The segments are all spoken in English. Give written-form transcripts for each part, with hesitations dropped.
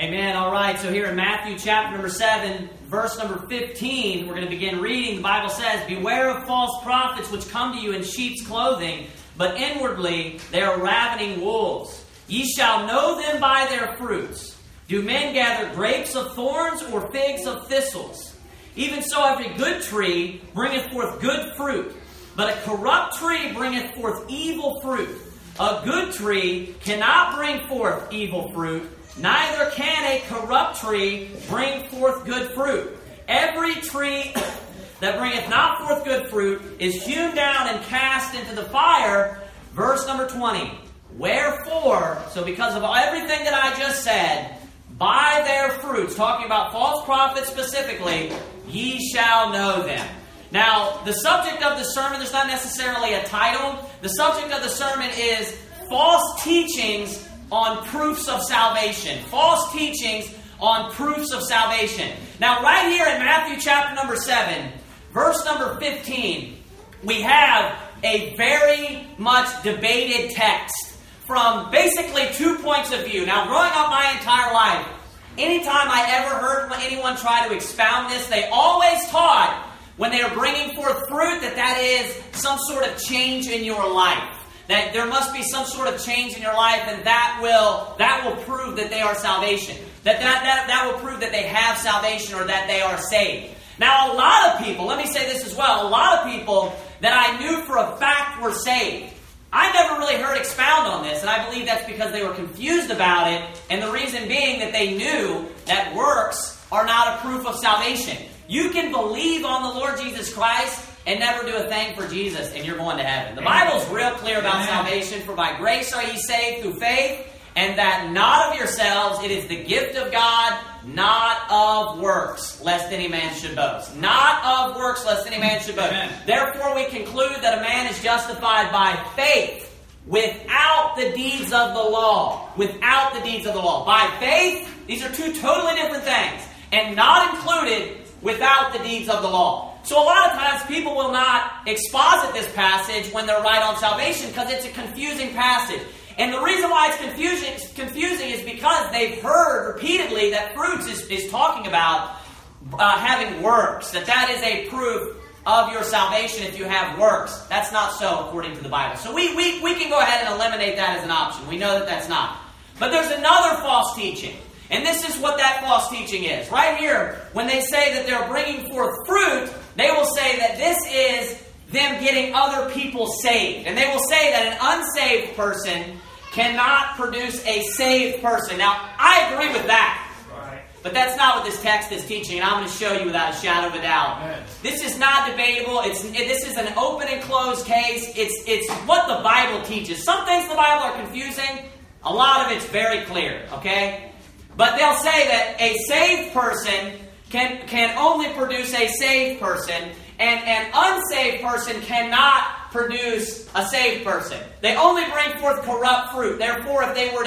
Amen. All right, so here in Matthew chapter number 7, verse number 15, we're going to begin reading. The Bible says, "Beware of false prophets which come to you in sheep's clothing, but inwardly they are ravening wolves. Ye shall know them by their fruits. Do men gather grapes of thorns or figs of thistles? Even so every good tree bringeth forth good fruit, but a corrupt tree bringeth forth evil fruit. A good tree cannot bring forth evil fruit, neither can a corrupt tree bring forth good fruit. Every tree that bringeth not forth good fruit is hewn down and cast into the fire." Verse number 20. "Wherefore," so because of everything that I just said, "by their fruits," talking about false prophets specifically, "ye shall know them." Now, the subject of the sermon, there's not necessarily a title. The subject of the sermon is false teachings on proofs of salvation. False teachings on proofs of salvation. Now, right here in Matthew chapter number 7, verse number 15, we have a very much debated text from basically 2 points of view. Now, growing up my entire life, anytime I ever heard anyone try to expound this, they always taught when they are bringing forth fruit that is some sort of change in your life. That there must be some sort of change in your life, and that will prove that they are salvation. That will prove that they have salvation or that they are saved. Now, a lot of people, let me say this as well, a lot of people that I knew for a fact were saved, I never really heard expound on this, and I believe that's because they were confused about it, and the reason being that they knew that works are not a proof of salvation. You can believe on the Lord Jesus Christ and never do a thing for Jesus, and you're going to heaven. The Bible's real clear about salvation. "For by grace are ye saved through faith, and that not of yourselves, it is the gift of God, not of works, lest any man should boast." Not of works, lest any man should boast. Amen. "Therefore we conclude that a man is justified by faith, without the deeds of the law." Without the deeds of the law. By faith, these are two totally different things, and not included without the deeds of the law. So a lot of times people will not exposit this passage when they're right on salvation because it's a confusing passage. And the reason why it's confusing is because they've heard repeatedly that fruits is talking about having works. That is a proof of your salvation if you have works. That's not so according to the Bible. So we can go ahead and eliminate that as an option. We know that that's not. But there's another false teaching. And this is what that false teaching is. Right here, when they say that they're bringing forth fruit, they will say that this is them getting other people saved. And they will say that an unsaved person cannot produce a saved person. Now, I agree with that. Right. But that's not what this text is teaching, and I'm going to show you without a shadow of a doubt. Amen. This is not debatable. This is an open and closed case. It's what the Bible teaches. Some things in the Bible are confusing. A lot of it's very clear, okay? But they'll say that a saved person can only produce a saved person, and an unsaved person cannot produce a saved person. They only bring forth corrupt fruit. Therefore, if they were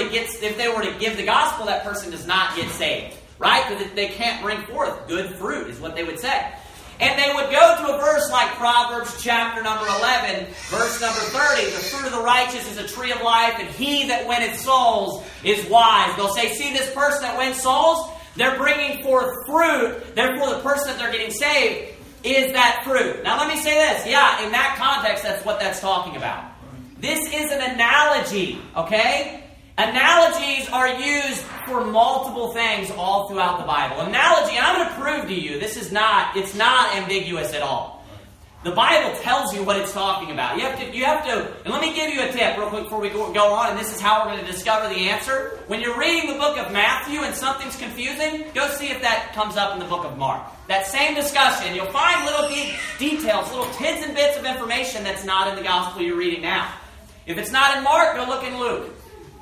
to give the gospel, that person does not get saved, right? Because they can't bring forth good fruit, is what they would say. And they would go to a verse like Proverbs chapter number 11, verse number 30. "The fruit of the righteous is a tree of life, and he that winneth souls is wise." They'll say, see this person that wins souls? They're bringing forth fruit. Therefore, the person that they're getting saved is that fruit. Now, let me say this. Yeah, in that context, that's what that's talking about. This is an analogy, okay? Analogies are used for multiple things all throughout the Bible. Analogy, and I'm going to prove to you, it's not ambiguous at all. The Bible tells you what it's talking about. You have to, and let me give you a tip real quick before we go on, and this is how we're going to discover the answer. When you're reading the book of Matthew and something's confusing, go see if that comes up in the book of Mark. That same discussion, you'll find little details, little tidbits and bits of information that's not in the gospel you're reading now. If it's not in Mark, go look in Luke.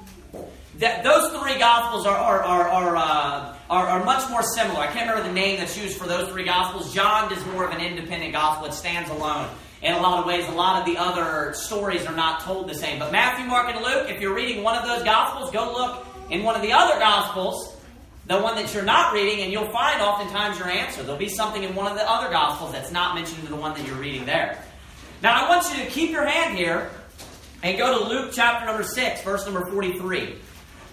Those three Gospels are much more similar. I can't remember the name that's used for those three Gospels. John is more of an independent Gospel. It stands alone. In a lot of ways, a lot of the other stories are not told the same. But Matthew, Mark, and Luke, if you're reading one of those Gospels, go look in one of the other Gospels, the one that you're not reading, and you'll find oftentimes your answer. There'll be something in one of the other Gospels that's not mentioned in the one that you're reading there. Now, I want you to keep your hand here and go to Luke chapter number 6, verse number 43.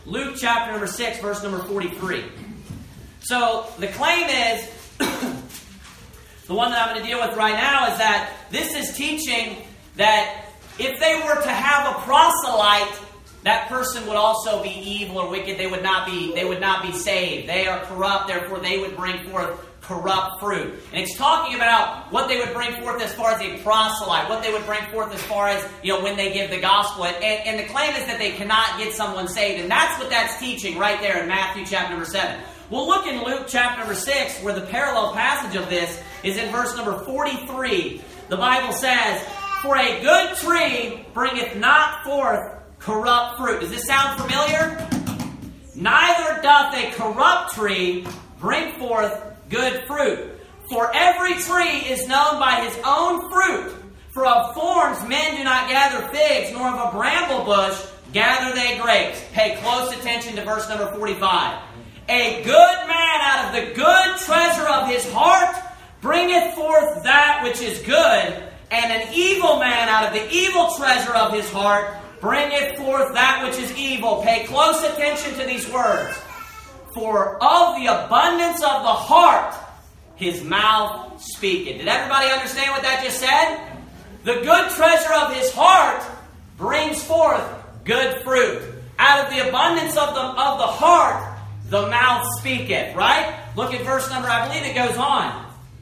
Luke chapter number 6, verse number 43. So the claim is, the one that I'm going to deal with right now is that this is teaching that if they were to have a proselyte, that person would also be evil or wicked. They would not be saved. They are corrupt, therefore they would bring forth corrupt fruit. And it's talking about what they would bring forth as far as a proselyte, what they would bring forth as far as, when they give the gospel. And the claim is that they cannot get someone saved. And that's what that's teaching right there in Matthew chapter number 7. We'll look in Luke chapter number 6, where the parallel passage of this is in verse number 43. The Bible says, "For a good tree bringeth not forth corrupt fruit." Does this sound familiar? "Neither doth a corrupt tree bring forth good fruit. For every tree is known by his own fruit. For of thorns men do not gather figs, nor of a bramble bush gather they grapes." Pay close attention to verse number 45. "A good man out of the good treasure of his heart bringeth forth that which is good, and an evil man out of the evil treasure of his heart bringeth forth that which is evil." Pay close attention to these words. "For of the abundance of the heart his mouth speaketh." Did everybody understand what that just said? The good treasure of his heart brings forth good fruit. Out of the abundance of the heart, the mouth speaketh. Right? Look at verse number, I believe it goes on.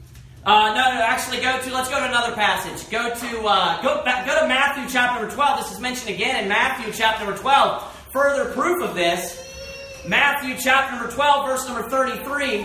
Let's go to another passage. Go to Matthew chapter number 12. This is mentioned again in Matthew chapter number 12. Further proof of this. Matthew chapter number 12, verse number 33.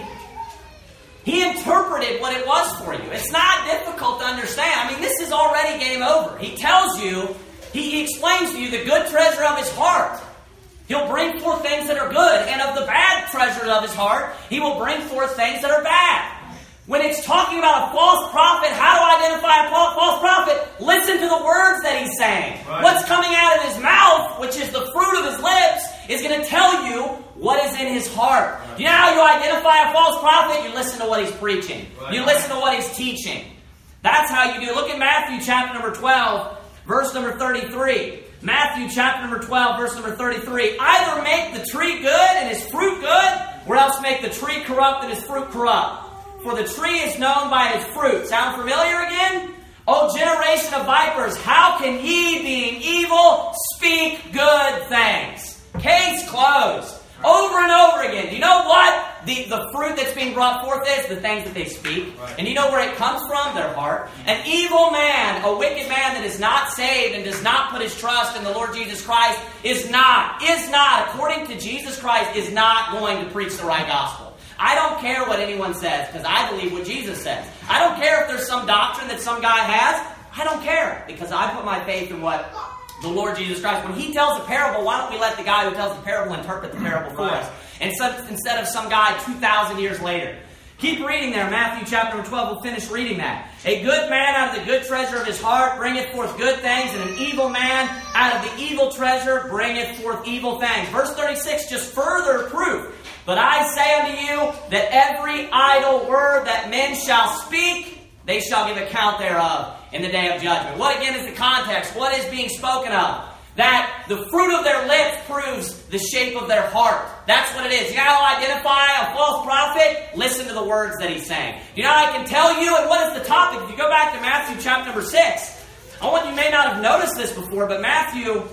He interpreted what it was for you. It's not difficult to understand. This is already game over. He tells you, he explains to you the good treasure of his heart. He'll bring forth things that are good. And of the bad treasure of his heart, he will bring forth things that are bad. When it's talking about a false prophet, how to identify a false prophet? Listen to the words that he's saying. Right. What's coming out of his mouth, which is the fruit of his lips, is going to tell you what is in his heart. Right. You know how you identify a false prophet? You listen to what he's preaching. Right. You listen to what he's teaching. That's how you do. Look at Matthew chapter number 12, verse number 33. Matthew chapter number 12, verse number 33. "Either make the tree good and his fruit good, or else make the tree corrupt and his fruit corrupt. For the tree is known by its fruit." Sound familiar again? "O generation of vipers, how can ye, being evil, speak good things?" Case closed. Over and over again. Do you know what the fruit that's being brought forth is? The things that they speak. Right. And you know where it comes from? Their heart. An evil man, a wicked man that is not saved and does not put his trust in the Lord Jesus Christ is not, according to Jesus Christ, is not going to preach the right gospel. I don't care what anyone says, because I believe what Jesus says. I don't care if there's some doctrine that some guy has. I don't care, because I put my faith in what the Lord Jesus Christ. When he tells a parable, why don't we let the guy who tells the parable interpret the parable for us? And so, instead of some guy 2,000 years later. Keep reading there, Matthew chapter 12. We'll finish reading that. "A good man out of the good treasure of his heart bringeth forth good things, and an evil man out of the evil treasure bringeth forth evil things." Verse 36, just further proof. "But I say unto you that every idle word that men shall speak, they shall give account thereof in the day of judgment." What again is the context? What is being spoken of? That the fruit of their lips proves the shape of their heart. That's what it is. You know how to identify a false prophet? Listen to the words that he's saying. You know how I can tell you? And what is the topic? If you go back to Matthew chapter number 6, you may not have noticed this before, but Matthew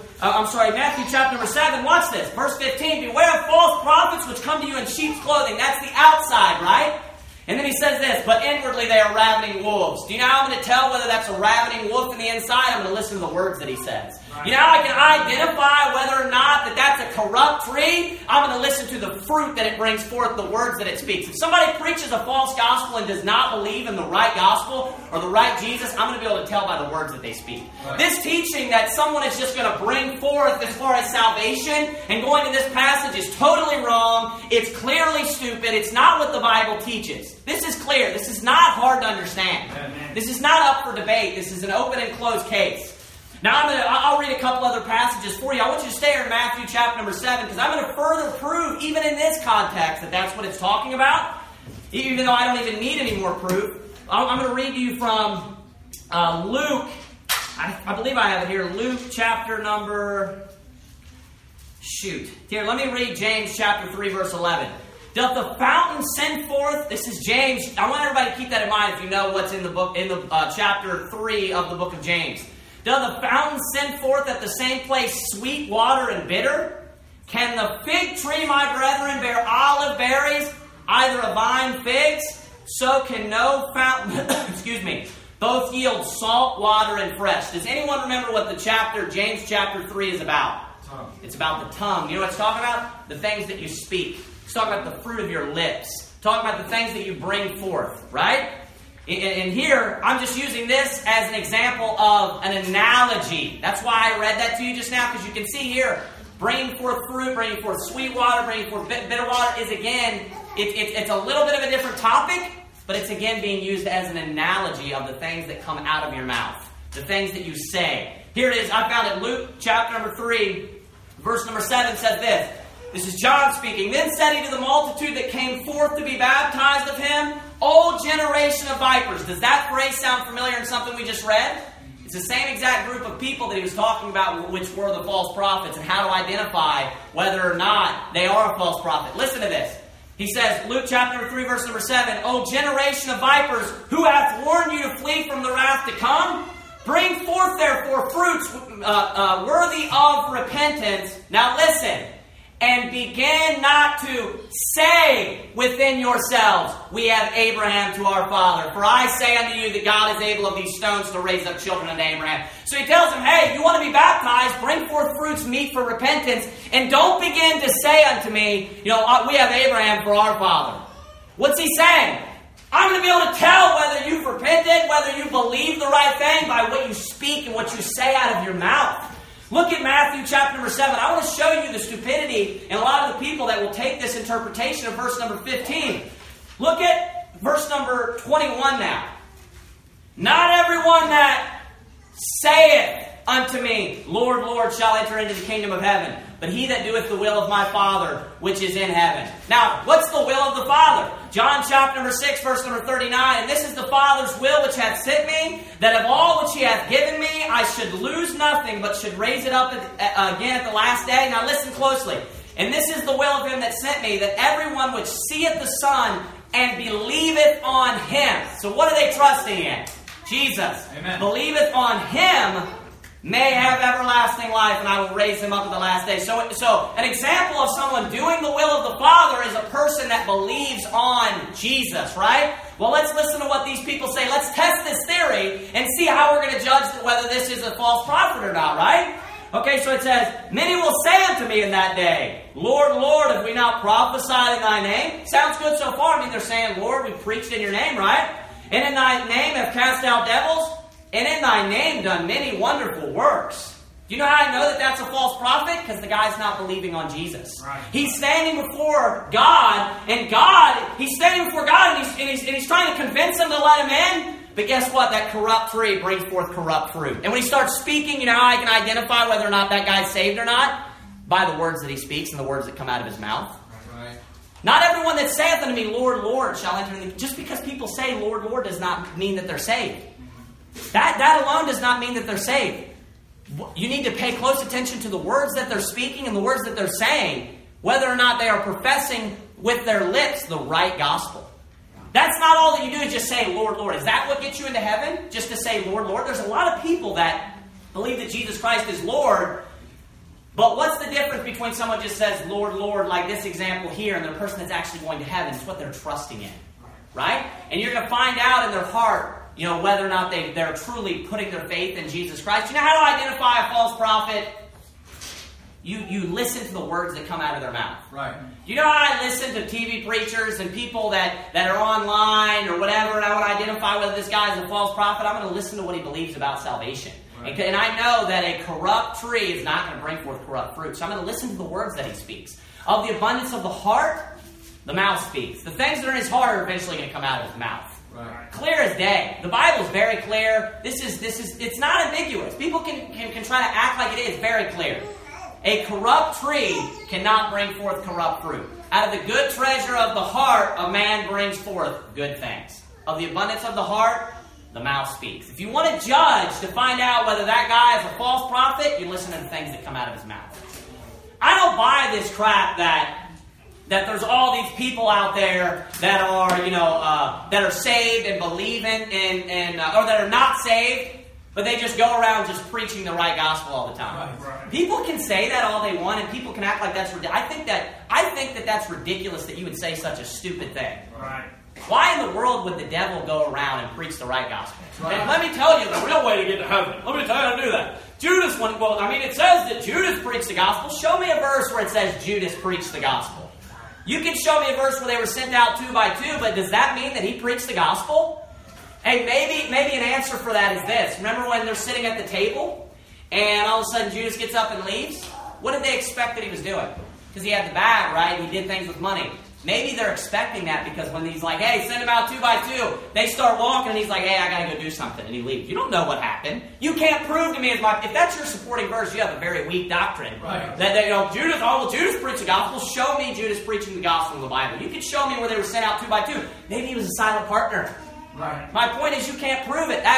chapter number 7, watch this. Verse 15, "Beware of false prophets which come to you in sheep's clothing." That's the outside, right? And then he says this, "But inwardly they are ravening wolves." Do you know how I'm going to tell whether that's a ravening wolf in the inside? I'm going to listen to the words that he says. Right. You know how I can identify whether or not that's a corrupt tree? I'm going to listen to the fruit that it brings forth, the words that it speaks. If somebody preaches a false gospel and does not believe in the right gospel or the right Jesus, I'm going to be able to tell by the words that they speak. Right. This teaching that someone is just going to bring forth as far as salvation and going to this passage is totally wrong. It's clearly stupid. It's not what the Bible teaches. This is clear. This is not hard to understand. Amen. This is not up for debate. This is an open and closed case. Now, I'll read a couple other passages for you. I want you to stay here in Matthew chapter number 7, because I'm going to further prove, even in this context, that that's what it's talking about, even though I don't even need any more proof. I'm going to read to you from Luke. I believe I have it here. Luke chapter number Here, let me read James chapter 3, verse 11. Doth the fountain send forth? This is James. I want everybody to keep that in mind if you know what's in the book, in the chapter 3 of the book of James. Doth the fountain send forth at the same place sweet water and bitter? Can the fig tree, my brethren, bear olive berries, either a vine figs? So can no fountain, both yield salt water and fresh. Does anyone remember what the chapter, James chapter 3 is about? Tongue. It's about the tongue. You know what it's talking about? The things that you speak. It's talking about the fruit of your lips. It's talking about the things that you bring forth, right? And here, I'm just using this as an example of an analogy. That's why I read that to you just now, because you can see here, bringing forth fruit, bringing forth sweet water, bringing forth bitter water is, again, it's a little bit of a different topic, but it's, again, being used as an analogy of the things that come out of your mouth, the things that you say. Here it is. I found it. Luke chapter number 3, verse number 7 says this. This is John speaking. Then said he to the multitude that came forth to be baptized of him, O generation of vipers. Does that phrase sound familiar in something we just read? It's the same exact group of people that he was talking about, which were the false prophets, and how to identify whether or not they are a false prophet. Listen to this. He says, Luke chapter 3, verse number 7, O generation of vipers, who hath warned you to flee from the wrath to come? Bring forth, therefore, fruits worthy of repentance. Now listen. And begin not to say within yourselves, we have Abraham to our father. For I say unto you that God is able of these stones to raise up children unto Abraham. So he tells them, hey, you want to be baptized, bring forth fruits meet for repentance, and don't begin to say unto me, we have Abraham for our father. What's he saying? I'm going to be able to tell whether you've repented, whether you believe the right thing by what you speak and what you say out of your mouth. Look at Matthew chapter number 7. I want to show you the stupidity in a lot of the people that will take this interpretation of verse number 15. Look at verse number 21 now. Not everyone that saith unto me, Lord, Lord, shall enter into the kingdom of heaven, but he that doeth the will of my Father, which is in heaven. Now, what's the will of the Father? John chapter number 6, verse number 39. And this is the Father's will which hath sent me, that of all which he hath given me, I should lose nothing, but should raise it up again at the last day. Now listen closely. And this is the will of him that sent me, that everyone which seeth the Son and believeth on him. So what are they trusting in? Jesus. Amen. Believeth on him may have everlasting life, and I will raise him up at the last day. So an example of someone doing the will of the Father is a person that believes on Jesus, right? Well, let's listen to what these people say. Let's test this theory and see how we're going to judge whether this is a false prophet or not, right? Okay, so it says, many will say unto me in that day, Lord, Lord, have we not prophesied in thy name? Sounds good so far. I mean, they're saying, Lord, we preached in your name, right? And in thy name have cast out devils? And in thy name done many wonderful works. Do you know how I know that that's a false prophet? Because the guy's not believing on Jesus. Right. He's standing before God, and he's standing before God, and he's trying to convince him to let him in. But guess what? That corrupt tree brings forth corrupt fruit. And when he starts speaking, you know how I can identify whether or not that guy's saved or not? By the words that he speaks and the words that come out of his mouth. Right. Not everyone that saith unto me, Lord, Lord, shall enter in the... Just because people say Lord, Lord does not mean that they're saved. That alone does not mean that they're saved. You need to pay close attention to the words that they're speaking and the words that they're saying, whether or not they are professing with their lips the right gospel. That's not all that you do is just say, Lord, Lord. Is that what gets you into heaven? Just to say, Lord, Lord? There's a lot of people that believe that Jesus Christ is Lord, but what's the difference between someone just says, Lord, Lord, like this example here, and the person that's actually going to heaven? It's what they're trusting in, right? And you're going to find out in their heart, whether or not they're truly putting their faith in Jesus Christ. You know how to identify a false prophet? You listen to the words that come out of their mouth. Right. You know how I listen to TV preachers and people that are online or whatever, and I want to identify whether this guy is a false prophet? I'm going to listen to what he believes about salvation. Right. And I know that a corrupt tree is not going to bring forth corrupt fruit. So I'm going to listen to the words that he speaks. Of the abundance of the heart, the mouth speaks. The things that are in his heart are eventually going to come out of his mouth. Right. Clear as day. The Bible is very clear. It's not ambiguous. People can try to act like it is. Very clear. A corrupt tree cannot bring forth corrupt fruit. Out of the good treasure of the heart, a man brings forth good things. Of the abundance of the heart, the mouth speaks. If you want to judge to find out whether that guy is a false prophet, you listen to the things that come out of his mouth. I don't buy this crap that there's all these people out there that are, that are saved and believing or that are not saved, but they just go around just preaching the right gospel all the time. Right. People can say that all they want, and people can act like that's ridiculous. I think that that's ridiculous that you would say such a stupid thing. Right. Why in the world would the devil go around and preach the right gospel? Right. And let me tell you the real way to get to heaven. Let me tell you how to do that. It says that Judas preached the gospel. Show me a verse where it says Judas preached the gospel. You can show me a verse where they were sent out 2 by 2, but does that mean that he preached the gospel? Hey, maybe an answer for that is this. Remember when they're sitting at the table, and all of a sudden Judas gets up and leaves? What did they expect that he was doing? Because he had the bag, right? He did things with money. Maybe they're expecting that because when he's like, hey, send them out 2 by 2, they start walking and he's like, hey, I got to go do something. And he leaves. You don't know what happened. You can't prove to me if that's your supporting verse, you have a very weak doctrine. Right. That Judas preached the gospel. Show me Judas preaching the gospel in the Bible. You can show me where they were sent out 2 by 2. Maybe he was a silent partner. Right. My point is you can't prove it. If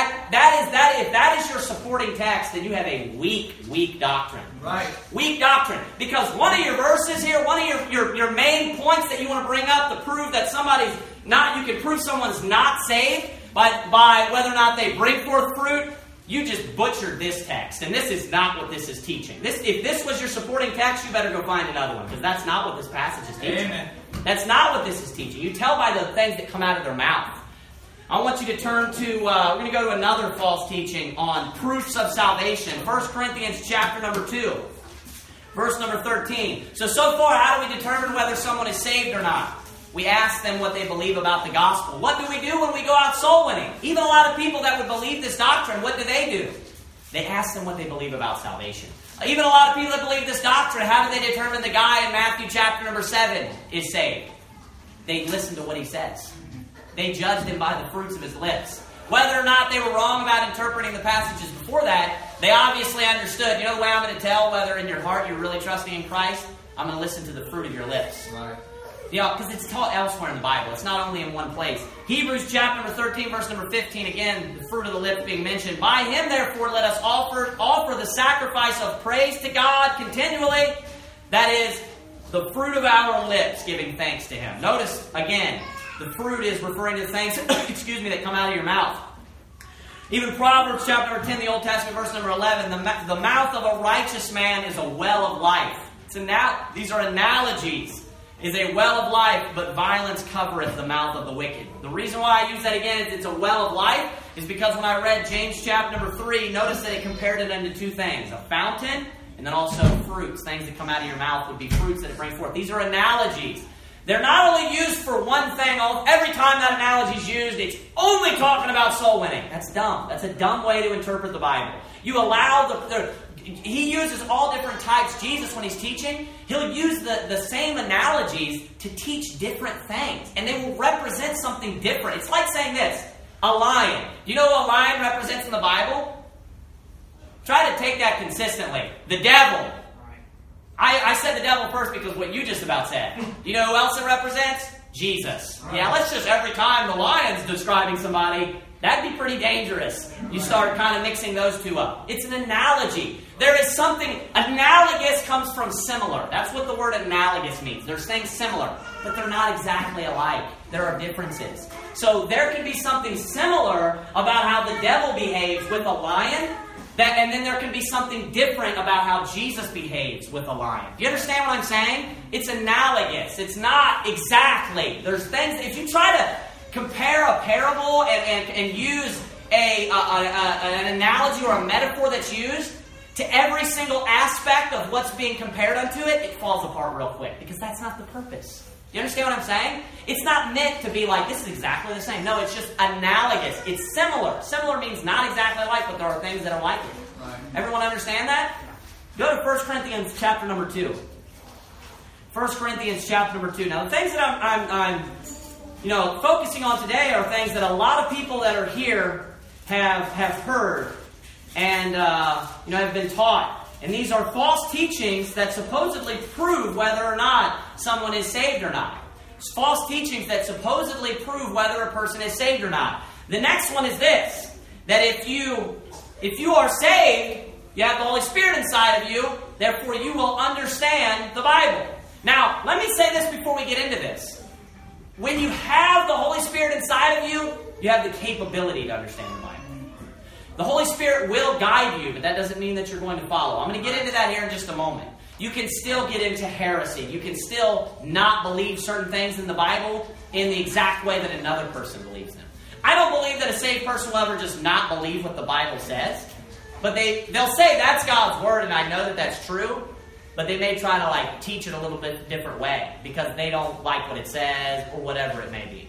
that is your supporting text, then you have a weak doctrine. Right. Weak doctrine. Because one of your verses here, one of your main points that you want to bring up to prove that somebody's not, you can prove someone's not saved by whether or not they bring forth fruit, you just butchered this text. And this is not what this is teaching. If this was your supporting text, you better go find another one. Because that's not what this passage is teaching. Amen. That's not what this is teaching. You tell by the things that come out of their mouth. I want you to turn to, we're going to go to another false teaching on proofs of salvation. 1 Corinthians chapter number 2, verse number 13. So far, how do we determine whether someone is saved or not? We ask them what they believe about the gospel. What do we do when we go out soul winning? Even a lot of people that would believe this doctrine, what do? They ask them what they believe about salvation. Even a lot of people that believe this doctrine, how do they determine the guy in Matthew chapter number 7 is saved? They listen to what he says. They judged him by the fruits of his lips. Whether or not they were wrong about interpreting the passages before that, they obviously understood. You know the way I'm going to tell whether in your heart you're really trusting in Christ? I'm going to listen to the fruit of your lips. Right. Because it's taught elsewhere in the Bible. It's not only in one place. Hebrews chapter number 13, verse number 15. Again, the fruit of the lips being mentioned. By him, therefore, let us offer the sacrifice of praise to God continually. That is, the fruit of our lips giving thanks to him. Notice, again, the fruit is referring to the things, that come out of your mouth. Even Proverbs chapter number 10, the Old Testament, verse number 11, the mouth of a righteous man is a well of life. These are analogies. Is a well of life, but violence covereth the mouth of the wicked. The reason why I use that again, it's a well of life, is because when I read James chapter number 3, notice that it compared it unto 2 things. A fountain, and then also fruits. Things that come out of your mouth would be fruits that it brings forth. These are analogies. They're not only used for one thing. Every time that analogy is used, it's only talking about soul winning. That's dumb. That's a dumb way to interpret the Bible. You allow he uses all different types. Jesus, when he's teaching, he'll use the same analogies to teach different things. And they will represent something different. It's like saying this. A lion. Do you know what a lion represents in the Bible? Try to take that consistently. The devil. I said the devil first because what you just about said. Do you know who else it represents? Jesus. Yeah, let's just every time the lion's describing somebody, that'd be pretty dangerous. You start kind of mixing those two up. It's an analogy. There is something, analogous comes from similar. That's what the word analogous means. There's things similar, but they're not exactly alike. There are differences. So there can be something similar about how the devil behaves with a lion, and then there can be something different about how Jesus behaves with a lion. Do you understand what I'm saying? It's analogous. It's not exactly. There's things, if you try to compare a parable and use an analogy or a metaphor that's used to every single aspect of what's being compared unto it, it falls apart real quick. Because that's not the purpose. You understand what I'm saying? It's not meant to be like, this is exactly the same. No, it's just analogous. It's similar. Similar means not exactly like, but there are things that are like it. Right. Everyone understand that? Go to 1 Corinthians chapter number 2. 1 Corinthians chapter number 2. Now, the things that I'm focusing on today are things that a lot of people that are here have heard and have been taught. And these are false teachings that supposedly prove whether or not someone is saved or not. It's false teachings that supposedly prove whether a person is saved or not. The next one is this, that if you are saved, You have the Holy Spirit inside of you. Therefore, you will understand the Bible. Now, let me say this before we get into this. When you have the Holy Spirit inside of you, you have the capability to understand the Bible. The Holy Spirit will guide you, but that doesn't mean that you're going to follow. I'm going to get into that here in just a moment. You can still get into heresy. You can still not believe certain things in the Bible in the exact way that another person believes them. I don't believe that a saved person will ever just not believe what the Bible says. But they'll say that's God's Word, and I know that that's true. But they may try to teach it a little bit different way because they don't like what it says or whatever it may be.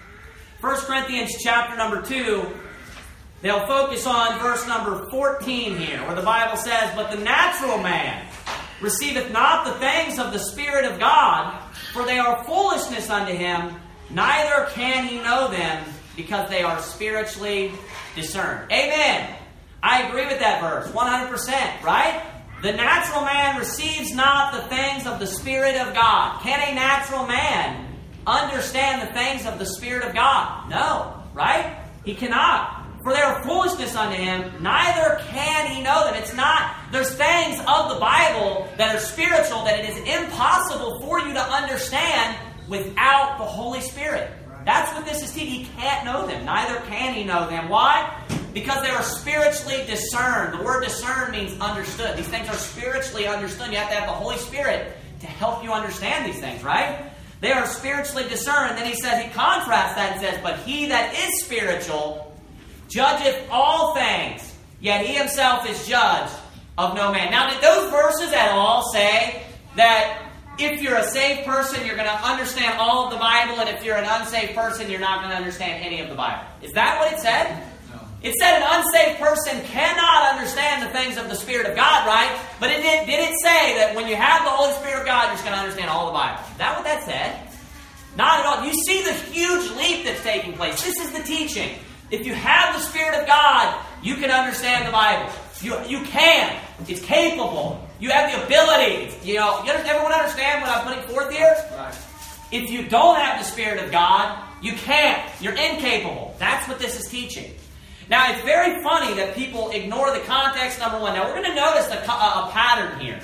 1 Corinthians chapter number 2, they'll focus on verse number 14 here, where the Bible says, "But the natural man receiveth not the things of the Spirit of God, for they are foolishness unto him, neither can he know them, because they are spiritually discerned." Amen. I agree with that verse, 100%, right? The natural man receives not the things of the Spirit of God. Can a natural man understand the things of the Spirit of God? No, right? He cannot. For they are foolishness unto him, neither can he know them. It's not, there's things of the Bible that are spiritual that it is impossible for you to understand without the Holy Spirit. That's what this is teaching. He can't know them. Neither can he know them. Why? Because they are spiritually discerned. The word discern means understood. These things are spiritually understood. You have to have the Holy Spirit to help you understand these things, right? They are spiritually discerned. Then he says, he contrasts that and says, "But he that is spiritual judgeth all things, yet he himself is judged of no man." Now, did those verses at all say that if you're a saved person, you're going to understand all of the Bible, and if you're an unsaved person, you're not going to understand any of the Bible? Is that what it said? No. It said an unsaved person cannot understand the things of the Spirit of God, right? But did it say that when you have the Holy Spirit of God, you're just going to understand all the Bible? Is that what that said? Not at all. You see the huge leap that's taking place. This is the teaching. If you have the Spirit of God, you can understand the Bible. You can. It's capable. You have the ability. Everyone understand what I'm putting forth here? Right. If you don't have the Spirit of God, you can't. You're incapable. That's what this is teaching. Now, it's very funny that people ignore the context, number one. Now, we're going to notice a pattern here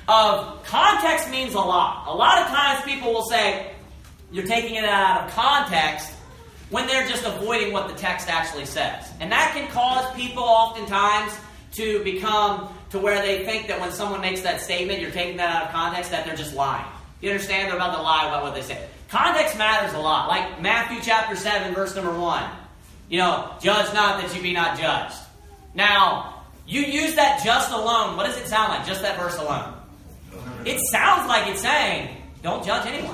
of context means a lot. A lot of times people will say, you're taking it out of context, when they're just avoiding what the text actually says. And that can cause people oftentimes to become to where they think that when someone makes that statement, you're taking that out of context, that they're just lying. You understand? They're about to lie about what they say. Context matters a lot. Like Matthew chapter 7, verse number 1. Judge not that you be not judged. Now, you use that just alone. What does it sound like? Just that verse alone. It sounds like it's saying, don't judge anyone.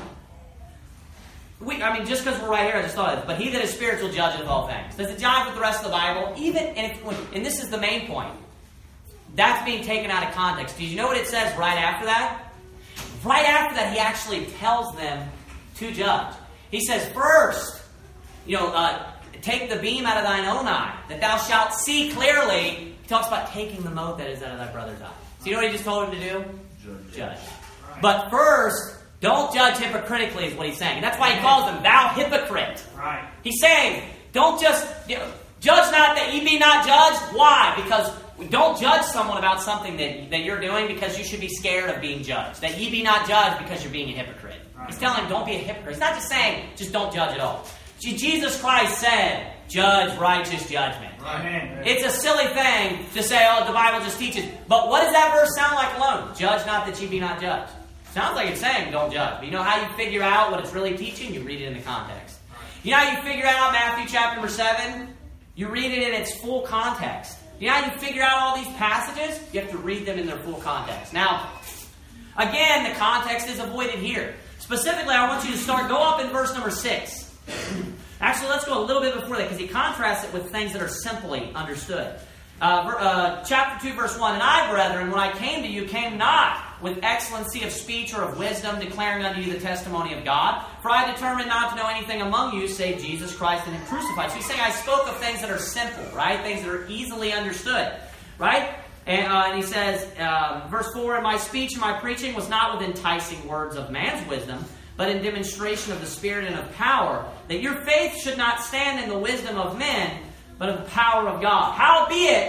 Just because we're right here, I just thought of it. But he that is spiritual judgeth all things. Does it jive with the rest of the Bible? And this is the main point. That's being taken out of context. Did you know what it says right after that? Right after that, he actually tells them to judge. He says, first, take the beam out of thine own eye, that thou shalt see clearly. He talks about taking the mote that is out of thy brother's eye. So you know what he just told him to do? Judge. Right. But first, don't judge hypocritically is what he's saying. And that's why he calls them, thou hypocrite. Right. He's saying, don't just, judge not that ye be not judged. Why? Because don't judge someone about something that you're doing because you should be scared of being judged. That ye be not judged because you're being a hypocrite. Right. He's telling them, don't be a hypocrite. He's not just saying, just don't judge at all. Jesus Christ said, judge righteous judgment. Right. It's a silly thing to say, the Bible just teaches. But what does that verse sound like alone? Judge not that ye be not judged. Sounds like it's saying don't judge. But you know how you figure out what it's really teaching? You read it in the context. You know how you figure out Matthew chapter number 7? You read it in its full context. You know how you figure out all these passages? You have to read them in their full context. Now, again, the context is avoided here. Specifically, I want you to go up in verse number 6. Actually, let's go a little bit before that because he contrasts it with things that are simply understood. Chapter 2, verse 1. And I, brethren, when I came to you, came not with excellency of speech or of wisdom, declaring unto you the testimony of God. For I determined not to know anything among you save Jesus Christ and Him crucified. So he's saying I spoke of things that are simple, right? Things that are easily understood, right? And he says, verse 4, And my speech and my preaching was not with enticing words of man's wisdom, but in demonstration of the Spirit and of power, that your faith should not stand in the wisdom of men, but of the power of God. Howbeit,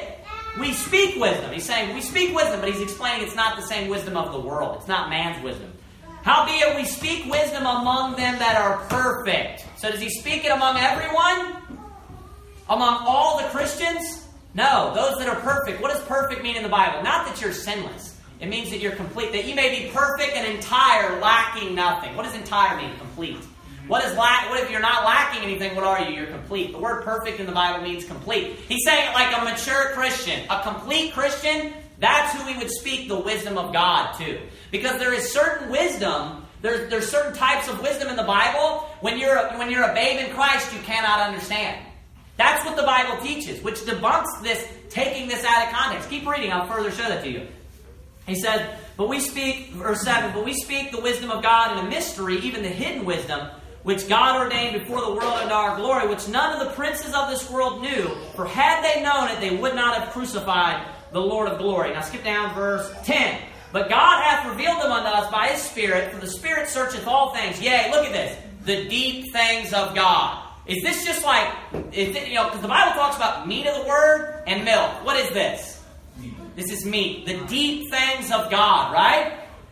we speak wisdom. He's saying we speak wisdom, but he's explaining it's not the same wisdom of the world. It's not man's wisdom. Howbeit we speak wisdom among them that are perfect. So does he speak it among everyone? Among all the Christians? No, those that are perfect. What does perfect mean in the Bible? Not that you're sinless. It means that you're complete. That you may be perfect and entire, lacking nothing. What does entire mean? Complete. What if you're not lacking anything? What are you? You're complete. The word perfect in the Bible means complete. He's saying it like a mature Christian. A complete Christian, that's who we would speak the wisdom of God to. Because there is certain wisdom, there's certain types of wisdom in the Bible. When you're a babe in Christ, you cannot understand. That's what the Bible teaches, which debunks this, taking this out of context. Keep reading, I'll further show that to you. He said, verse 7, but we speak the wisdom of God in a mystery, even the hidden wisdom, which God ordained before the world unto our glory, which none of the princes of this world knew. For had they known it, they would not have crucified the Lord of glory. Now skip down verse 10. But God hath revealed them unto us by His Spirit, for the Spirit searcheth all things. Yea, look at this. The deep things of God. Is this just like, because the Bible talks about meat of the Word and milk. What is this? This is meat. The deep things of God, right?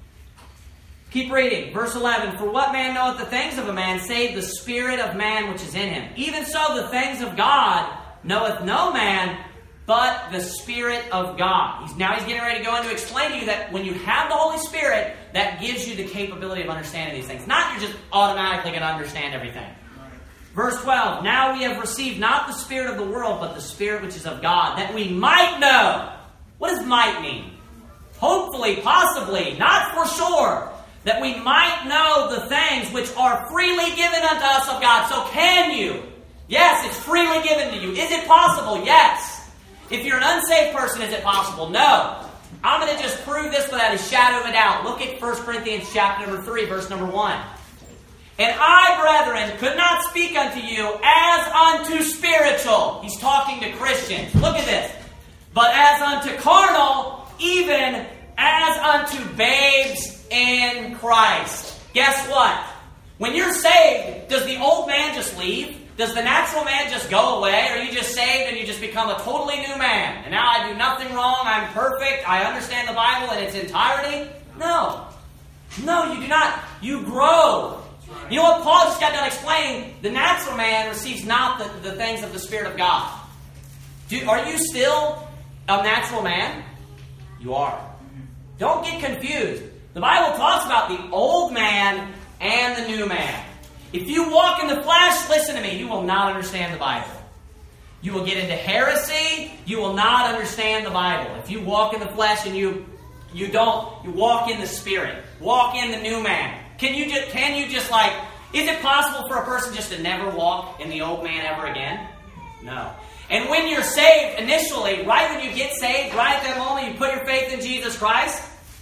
Keep reading. Verse 11. For what man knoweth the things of a man, save the spirit of man which is in him? Even so the things of God knoweth no man, but the Spirit of God. He's getting ready to go into explain to you that when you have the Holy Spirit, that gives you the capability of understanding these things. Not you're just automatically going to understand everything. Verse 12, now we have received not the spirit of the world, but the Spirit which is of God, that we might know. What does might mean? Hopefully, possibly, not for sure. That we might know the things which are freely given unto us of God. So can you? Yes, it's freely given to you. Is it possible? Yes. If you're an unsaved person, is it possible? No. I'm going to just prove this without a shadow of a doubt. Look at 1 Corinthians chapter number 3, verse number 1. And I, brethren, could not speak unto you as unto spiritual. He's talking to Christians. Look at this. But as unto carnal, even as unto babes in Christ. Guess what? When you're saved, does the old man just leave? Does the natural man just go away? Or are you just saved and you just become a totally new man? And now I do nothing wrong, I'm perfect, I understand the Bible in its entirety? No. No, you do not. You grow. You know what Paul just got done explaining? The natural man receives not the things of the Spirit of God. Are you still a natural man? You are. Don't get confused. The Bible talks about the old man and the new man. If you walk in the flesh, listen to me, you will not understand the Bible. You will get into heresy. You will not understand the Bible. If you walk in the flesh and you walk in the Spirit. Walk in the new man. Can you just like, is it possible for a person just to never walk in the old man ever again? No. And when you're saved initially, right when you get saved, right at that moment you put your faith in Jesus Christ,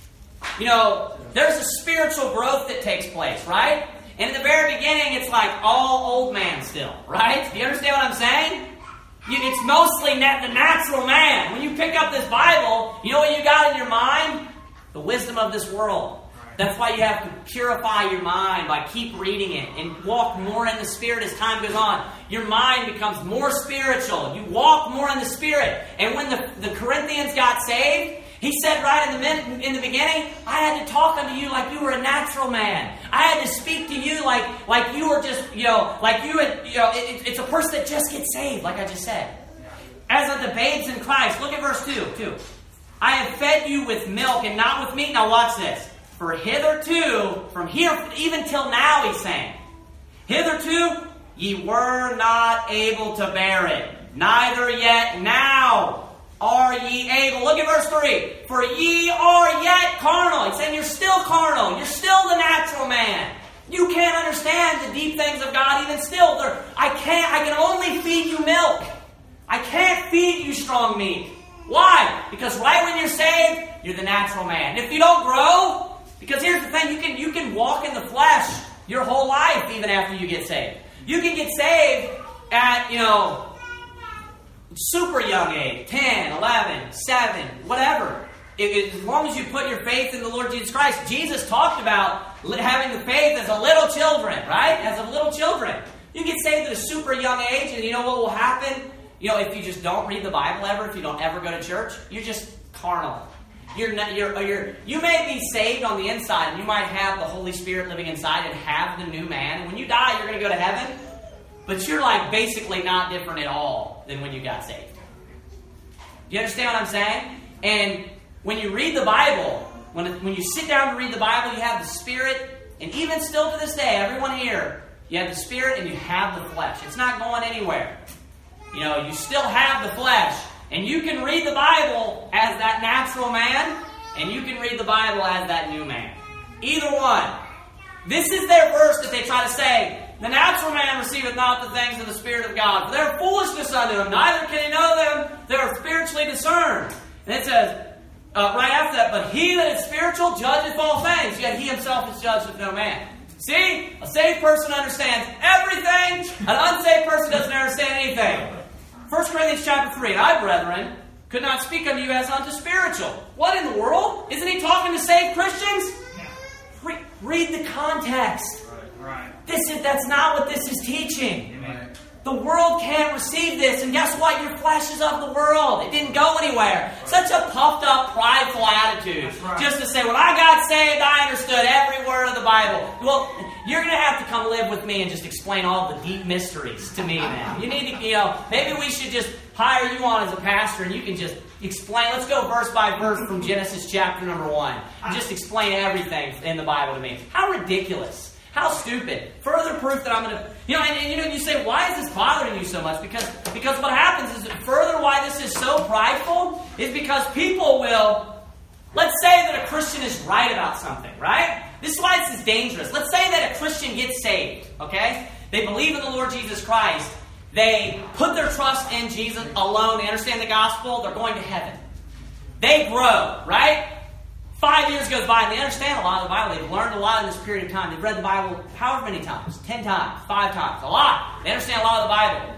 there's a spiritual growth that takes place, right? And in the very beginning, it's like all old man still, right? Do you understand what I'm saying? It's mostly the natural man. When you pick up this Bible, you know what you got in your mind? The wisdom of this world. That's why you have to purify your mind by keep reading it and walk more in the Spirit as time goes on. Your mind becomes more spiritual. You walk more in the Spirit. And when the Corinthians got saved, he said right in the beginning, I had to talk unto you like you were a natural man. I had to speak to you like you were just, it's a person that just gets saved, like I just said. As unto babes in Christ. Look at verse 2. I have fed you with milk and not with meat. Now watch this. For hitherto, from here, even till now, he's saying, hitherto, ye were not able to bear it, neither yet now are ye able. Look at verse 3. For ye are yet carnal. He's saying you're still carnal. You're still the natural man. You can't understand the deep things of God even still. I can only feed you milk. I can't feed you strong meat. Why? Because right when you're saved, you're the natural man. And if you don't grow, because here's the thing, you can walk in the flesh your whole life even after you get saved. You can get saved at, super young age, 10, 11, 7, whatever. As long as you put your faith in the Lord Jesus Christ. Jesus talked about having the faith as a little children, right? As of little children. You get saved at a super young age, and you know what will happen? if you just don't read the Bible ever, if you don't ever go to church, you're just carnal. You may be saved on the inside, and you might have the Holy Spirit living inside and have the new man. And when you die, you're going to go to heaven. But you're like basically not different at all than when you got saved. Do you understand what I'm saying? And when you read the Bible, when you sit down to read the Bible, you have the Spirit. And even still to this day, everyone here, you have the Spirit and you have the flesh. It's not going anywhere. You still have the flesh. And you can read the Bible as that natural man, and you can read the Bible as that new man. Either one. This is their verse that they try to say, the natural man receiveth not the things of the Spirit of God, for they are foolishness unto him, neither can he know them, they are spiritually discerned. And it says, right after that, but he that is spiritual judgeth all things, yet he himself is judged of no man. See? A saved person understands everything, an unsaved person doesn't understand anything. 1 Corinthians chapter 3, I, brethren, could not speak unto you as unto spiritual. What in the world? Isn't he talking to saved Christians? Yeah. Read the context. Right. That's not what this is teaching. Amen. The world can't receive this, and guess what? Your flesh is of the world. It didn't go anywhere. Right. Such a puffed up, prideful attitude. Right. Just to say, when I got saved, I understood every word of the Bible. Well, you're going to have to come live with me and just explain all the deep mysteries to me now. You need to, maybe we should just hire you on as a pastor and you can just explain. Let's go verse by verse from Genesis chapter number 1. And just explain everything in the Bible to me. How ridiculous. How stupid. Further proof that I'm going to... you say, why is this bothering you so much? Because what happens is that further why this is so prideful is because people will... Let's say that a Christian is right about something, right? This is why this is dangerous. Let's say that a Christian gets saved, okay? They believe in the Lord Jesus Christ. They put their trust in Jesus alone. They understand the gospel. They're going to heaven. They grow, right? 5 years goes by and they understand a lot of the Bible. They've learned a lot in this period of time. They've read the Bible however many times. 10 times, 5 times, a lot. They understand a lot of the Bible.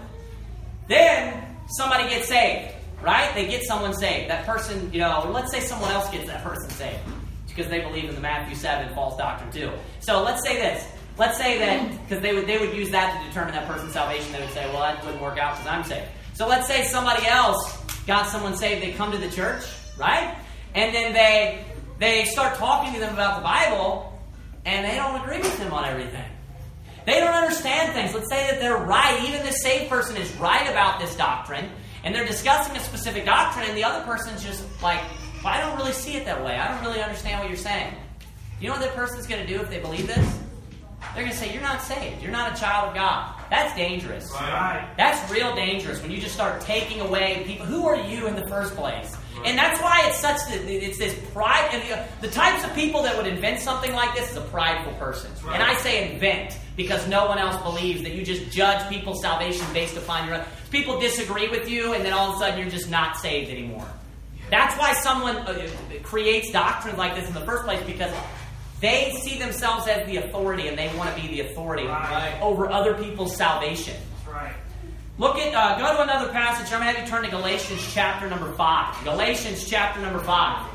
Then somebody gets saved, right? They get someone saved. That person, let's say someone else gets that person saved because they believe in the Matthew 7 false doctrine too. So let's say this. Let's say that, because they would use that to determine that person's salvation. They would say, well, that wouldn't work out because I'm saved. So let's say somebody else got someone saved. They come to the church, right? And then they start talking to them about the Bible, and they don't agree with them on everything. They don't understand things. Let's say that they're right. Even this saved person is right about this doctrine, and they're discussing a specific doctrine, and the other person's just like, well, I don't really see it that way. I don't really understand what you're saying. You know what that person's going to do if they believe this? They're going to say, you're not saved. You're not a child of God. That's dangerous. Right. That's real dangerous when you just start taking away people. Who are you in the first place? And that's why it's this pride. And the types of people that would invent something like this is a prideful person. Right. And I say invent because no one else believes that you just judge people's salvation based upon your own. People disagree with you, and then all of a sudden you're just not saved anymore. That's why someone creates doctrines like this in the first place, because they see themselves as the authority, and they want to be the authority over other people's salvation. That's right. Look at, go to another passage. I'm going to have you turn to Galatians chapter number 5. Galatians chapter number 5.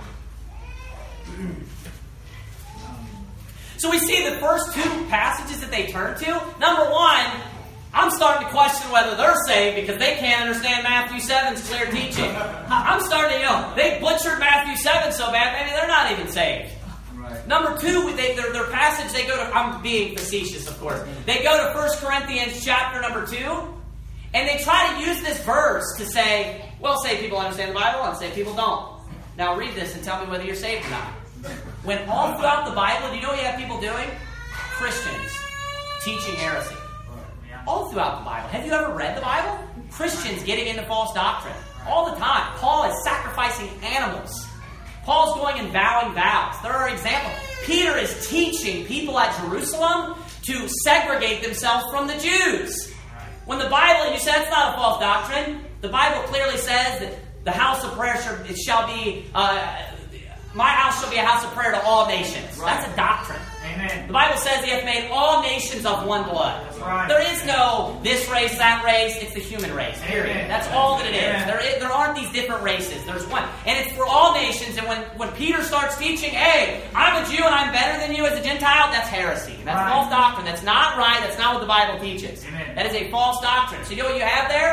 So we see the first two passages that they turn to. Number one, I'm starting to question whether they're saved because they can't understand Matthew 7's clear teaching. I'm starting to, they butchered Matthew 7 so bad, maybe they're not even saved. Right. Number two, their passage, they go to, I'm being facetious, of course. They go to 1 Corinthians chapter number 2, and they try to use this verse to say, well, saved people understand the Bible, unsaved people don't. Now read this and tell me whether you're saved or not. When all throughout the Bible, do you know what you have people doing? Christians teaching heresy. All throughout the Bible. Have you ever read the Bible? Christians getting into false doctrine. All the time. Paul is sacrificing animals. Paul's going and vowing vows. There are examples. Peter is teaching people at Jerusalem to segregate themselves from the Jews. When the Bible, you said it's not a false doctrine. The Bible clearly says that the house of prayer shall be, my house shall be a house of prayer to all nations. Right. That's a doctrine. Amen. The Bible says he hath made all nations of one blood. That's right. There is no this race, that race. It's the human race, period. Amen. That's all that it is. There aren't these different races. There's one. And it's for all nations. And when Peter starts teaching, hey, I'm a Jew and I'm better than you as a Gentile, that's heresy. That's false doctrine. That's not right. That's not what the Bible teaches. Amen. That is a false doctrine. So you know what you have there?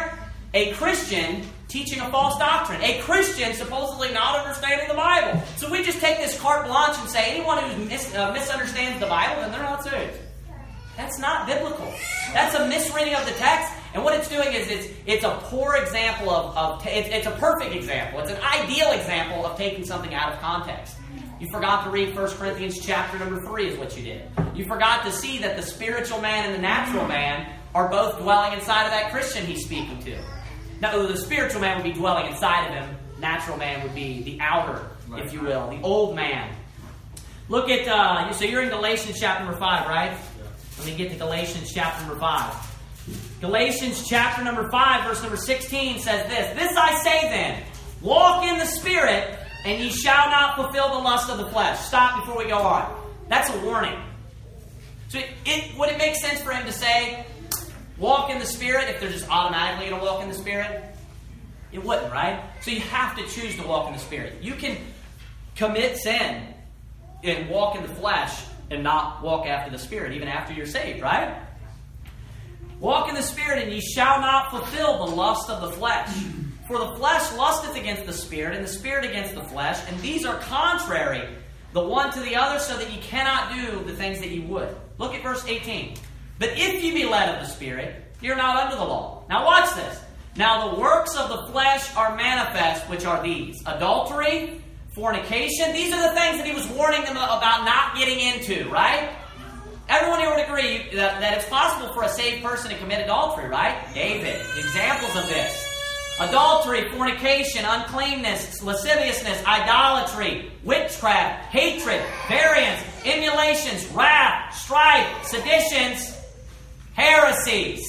a Christian teaching a false doctrine. A Christian supposedly not understanding the Bible. So we just take this carte blanche and say anyone who misunderstands the Bible, then they're not saved. That's not biblical. That's a misreading of the text. And what it's doing is it's a poor example it's a perfect example. It's an ideal example of taking something out of context. You forgot to read 1 Corinthians chapter number 3 is what you did. You forgot to see that the spiritual man and the natural man are both dwelling inside of that Christian he's speaking to. Now, the spiritual man would be dwelling inside of him. Natural man would be the outer, if you will, the old man. Look at, so you're in Galatians chapter number 5, right? Let me get to Galatians chapter number 5. Galatians chapter number 5, verse number 16 says this. This I say then, walk in the Spirit, and ye shall not fulfill the lust of the flesh. Stop before we go on. That's a warning. So would it make sense for him to say, walk in the Spirit, if they're just automatically going to walk in the Spirit? It wouldn't, right? So you have to choose to walk in the Spirit. You can commit sin and walk in the flesh and not walk after the Spirit, even after you're saved, right? Walk in the Spirit, and ye shall not fulfill the lust of the flesh. For the flesh lusteth against the Spirit, and the Spirit against the flesh, and these are contrary, the one to the other, so that ye cannot do the things that ye would. Look at verse 18. But if ye be led of the Spirit, ye are not under the law. Now watch this. Now the works of the flesh are manifest, which are these: adultery, fornication. These are the things that he was warning them about not getting into, right? Everyone here would agree that it's possible for a saved person to commit adultery, right? David, examples of this. Adultery, fornication, uncleanness, lasciviousness, idolatry, witchcraft, hatred, variance, emulations, wrath, strife, seditions, heresies.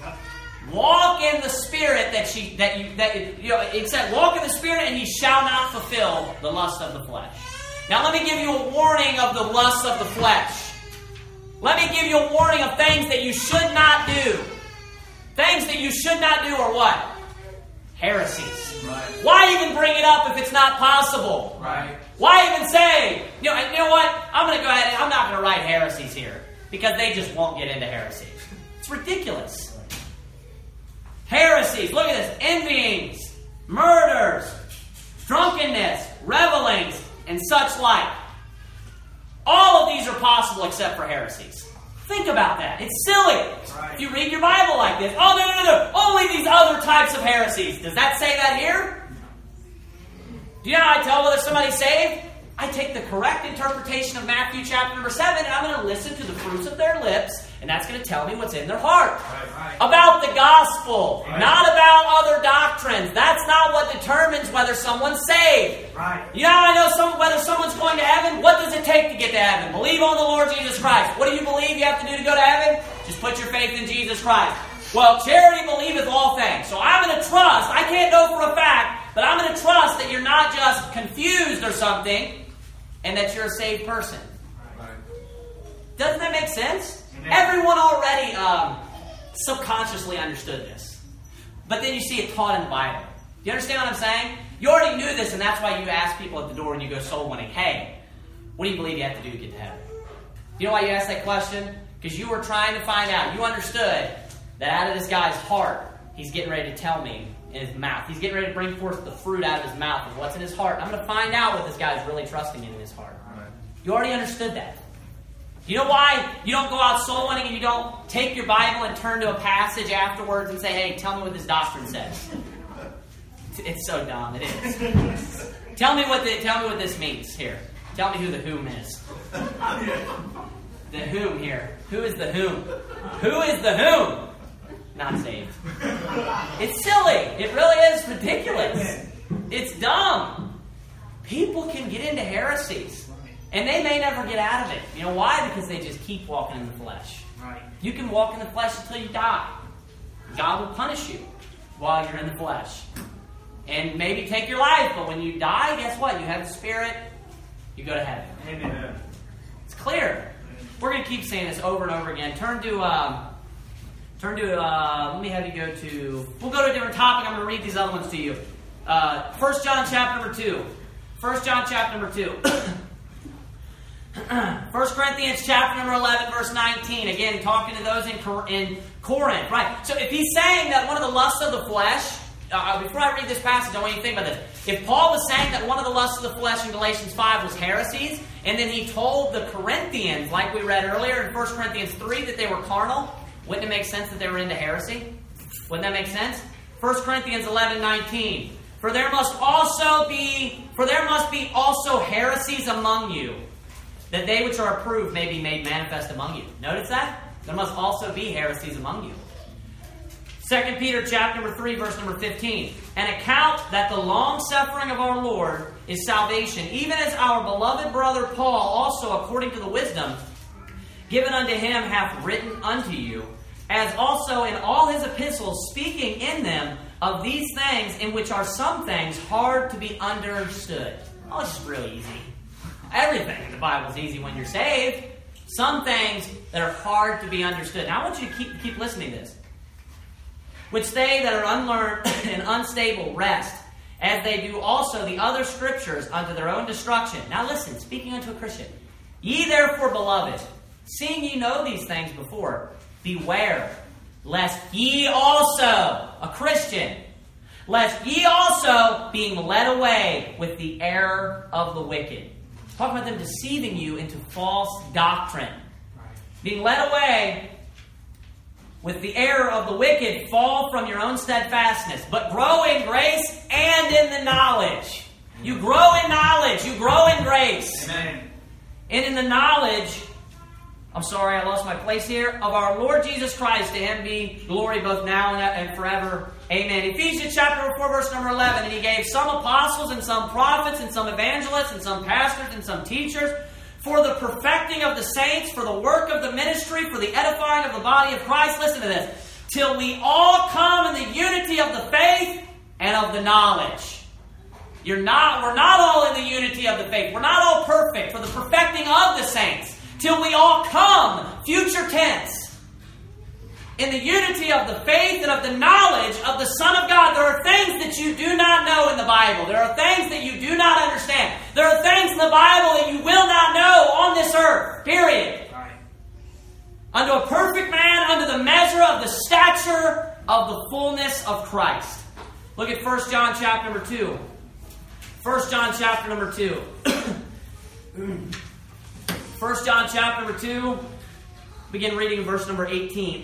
Walk in the Spirit it said, walk in the Spirit, and ye shall not fulfill the lust of the flesh. Now let me give you a warning of the lust of the flesh. Let me give you a warning of things that you should not do. Things that you should not do are what? Heresies. Right. Why even bring it up if it's not possible? Right. Why even say, you know what? I'm going to go ahead and I'm not going to write heresies here, because they just won't get into heresies. It's ridiculous. Heresies. Look at this. Envyings, murders, drunkenness, revelings, and such like. All of these are possible except for heresies. Think about that. It's silly. Right. If you read your Bible like this, no. Only these other types of heresies. Does that say that here? Do you know how I tell whether somebody's saved? I take the correct interpretation of Matthew chapter number 7, and I'm going to listen to the fruits of their lips, and that's going to tell me what's in their heart. Right. About the gospel, not about other doctrines. That's not what determines whether someone's saved. Right. You know how I know whether someone's going to heaven? What does it take to get to heaven? Believe on the Lord Jesus Christ. What do you believe you have to do to go to heaven? Just put your faith in Jesus Christ. Well, charity believeth all things. So I'm going to trust. I can't know for a fact, but I'm going to trust that you're not just confused or something, and that you're a saved person. Right. Doesn't that make sense? Amen. Everyone already subconsciously understood this. But then you see it taught in the Bible. Do you understand what I'm saying? You already knew this, and that's why you ask people at the door when you go soul winning, hey, what do you believe you have to do to get to heaven? You know why you asked that question? Because you were trying to find out. You understood that out of this guy's heart, he's getting ready to tell me in his mouth. He's getting ready to bring forth the fruit out of his mouth of what's in his heart. I'm going to find out what this guy is really trusting in his heart. Right. You already understood that. You know why you don't go out soul winning and you don't take your Bible and turn to a passage afterwards and say, hey, tell me what this doctrine says? It's so dumb. It is. Tell me what this means here. Tell me who the whom is. The whom here. Who is the whom? Who is the whom? Not saved. It's silly. It really is ridiculous. It's dumb. People can get into heresies, and they may never get out of it. You know why? Because they just keep walking in the flesh. Right. You can walk in the flesh until you die. God will punish you while you're in the flesh. And maybe take your life, but when you die, guess what? You have the Spirit, you go to heaven. Amen. It's clear. We're going to keep saying this over and over again. Turn to, let me have you go to, we'll go to a different topic. I'm going to read these other ones to you. 1 John chapter number 2. 1 John chapter number 2. 1 Corinthians chapter number 11, verse 19. Again, talking to those in Corinth. Right. So if he's saying that one of the lusts of the flesh, before I read this passage, I want you to think about this. If Paul was saying that one of the lusts of the flesh in Galatians 5 was heresies, and then he told the Corinthians, like we read earlier in 1 Corinthians 3, that they were carnal, wouldn't it make sense that they were into heresy? Wouldn't that make sense? 1 Corinthians 11, 19. For there must be also heresies among you, that they which are approved may be made manifest among you. Notice that? There must also be heresies among you. 2 Peter chapter number 3, verse number 15. And account that the long suffering of our Lord is salvation, even as our beloved brother Paul also, according to the wisdom given unto him, hath written unto you, as also in all his epistles, speaking in them of these things, in which are some things hard to be understood. Oh, it's just really easy. Everything in the Bible is easy when you're saved. Some things that are hard to be understood. Now I want you to keep listening to this. Which they that are unlearned and unstable rest, as they do also the other scriptures unto their own destruction. Now listen, speaking unto a Christian. Ye therefore, beloved, seeing ye know these things before, beware, lest ye also, a Christian, lest ye also, being led away with the error of the wicked. Talking about them deceiving you into false doctrine. Being led away with the error of the wicked, fall from your own steadfastness, but grow in grace and in the knowledge. You grow in knowledge. You grow in grace. Amen. And in the knowledge, I'm sorry, I lost my place here, of our Lord Jesus Christ. To him be glory both now and forever. Amen. Ephesians chapter 4, verse number 11. And he gave some apostles and some prophets and some evangelists and some pastors and some teachers, for the perfecting of the saints, for the work of the ministry, for the edifying of the body of Christ. Listen to this. Till we all come in the unity of the faith and of the knowledge. We're not all in the unity of the faith. We're not all perfect. For the perfecting of the saints. Till we all come, future tense, in the unity of the faith and of the knowledge of the Son of God. There are things that you do not know in the Bible. There are things that you do not understand. There are things in the Bible that you will not know on this earth. Period. Right. Unto a perfect man, unto the measure of the stature of the fullness of Christ. Look at 1 John chapter number 2. 1 John chapter number 2. 1 John chapter number 2. Begin reading verse number 18.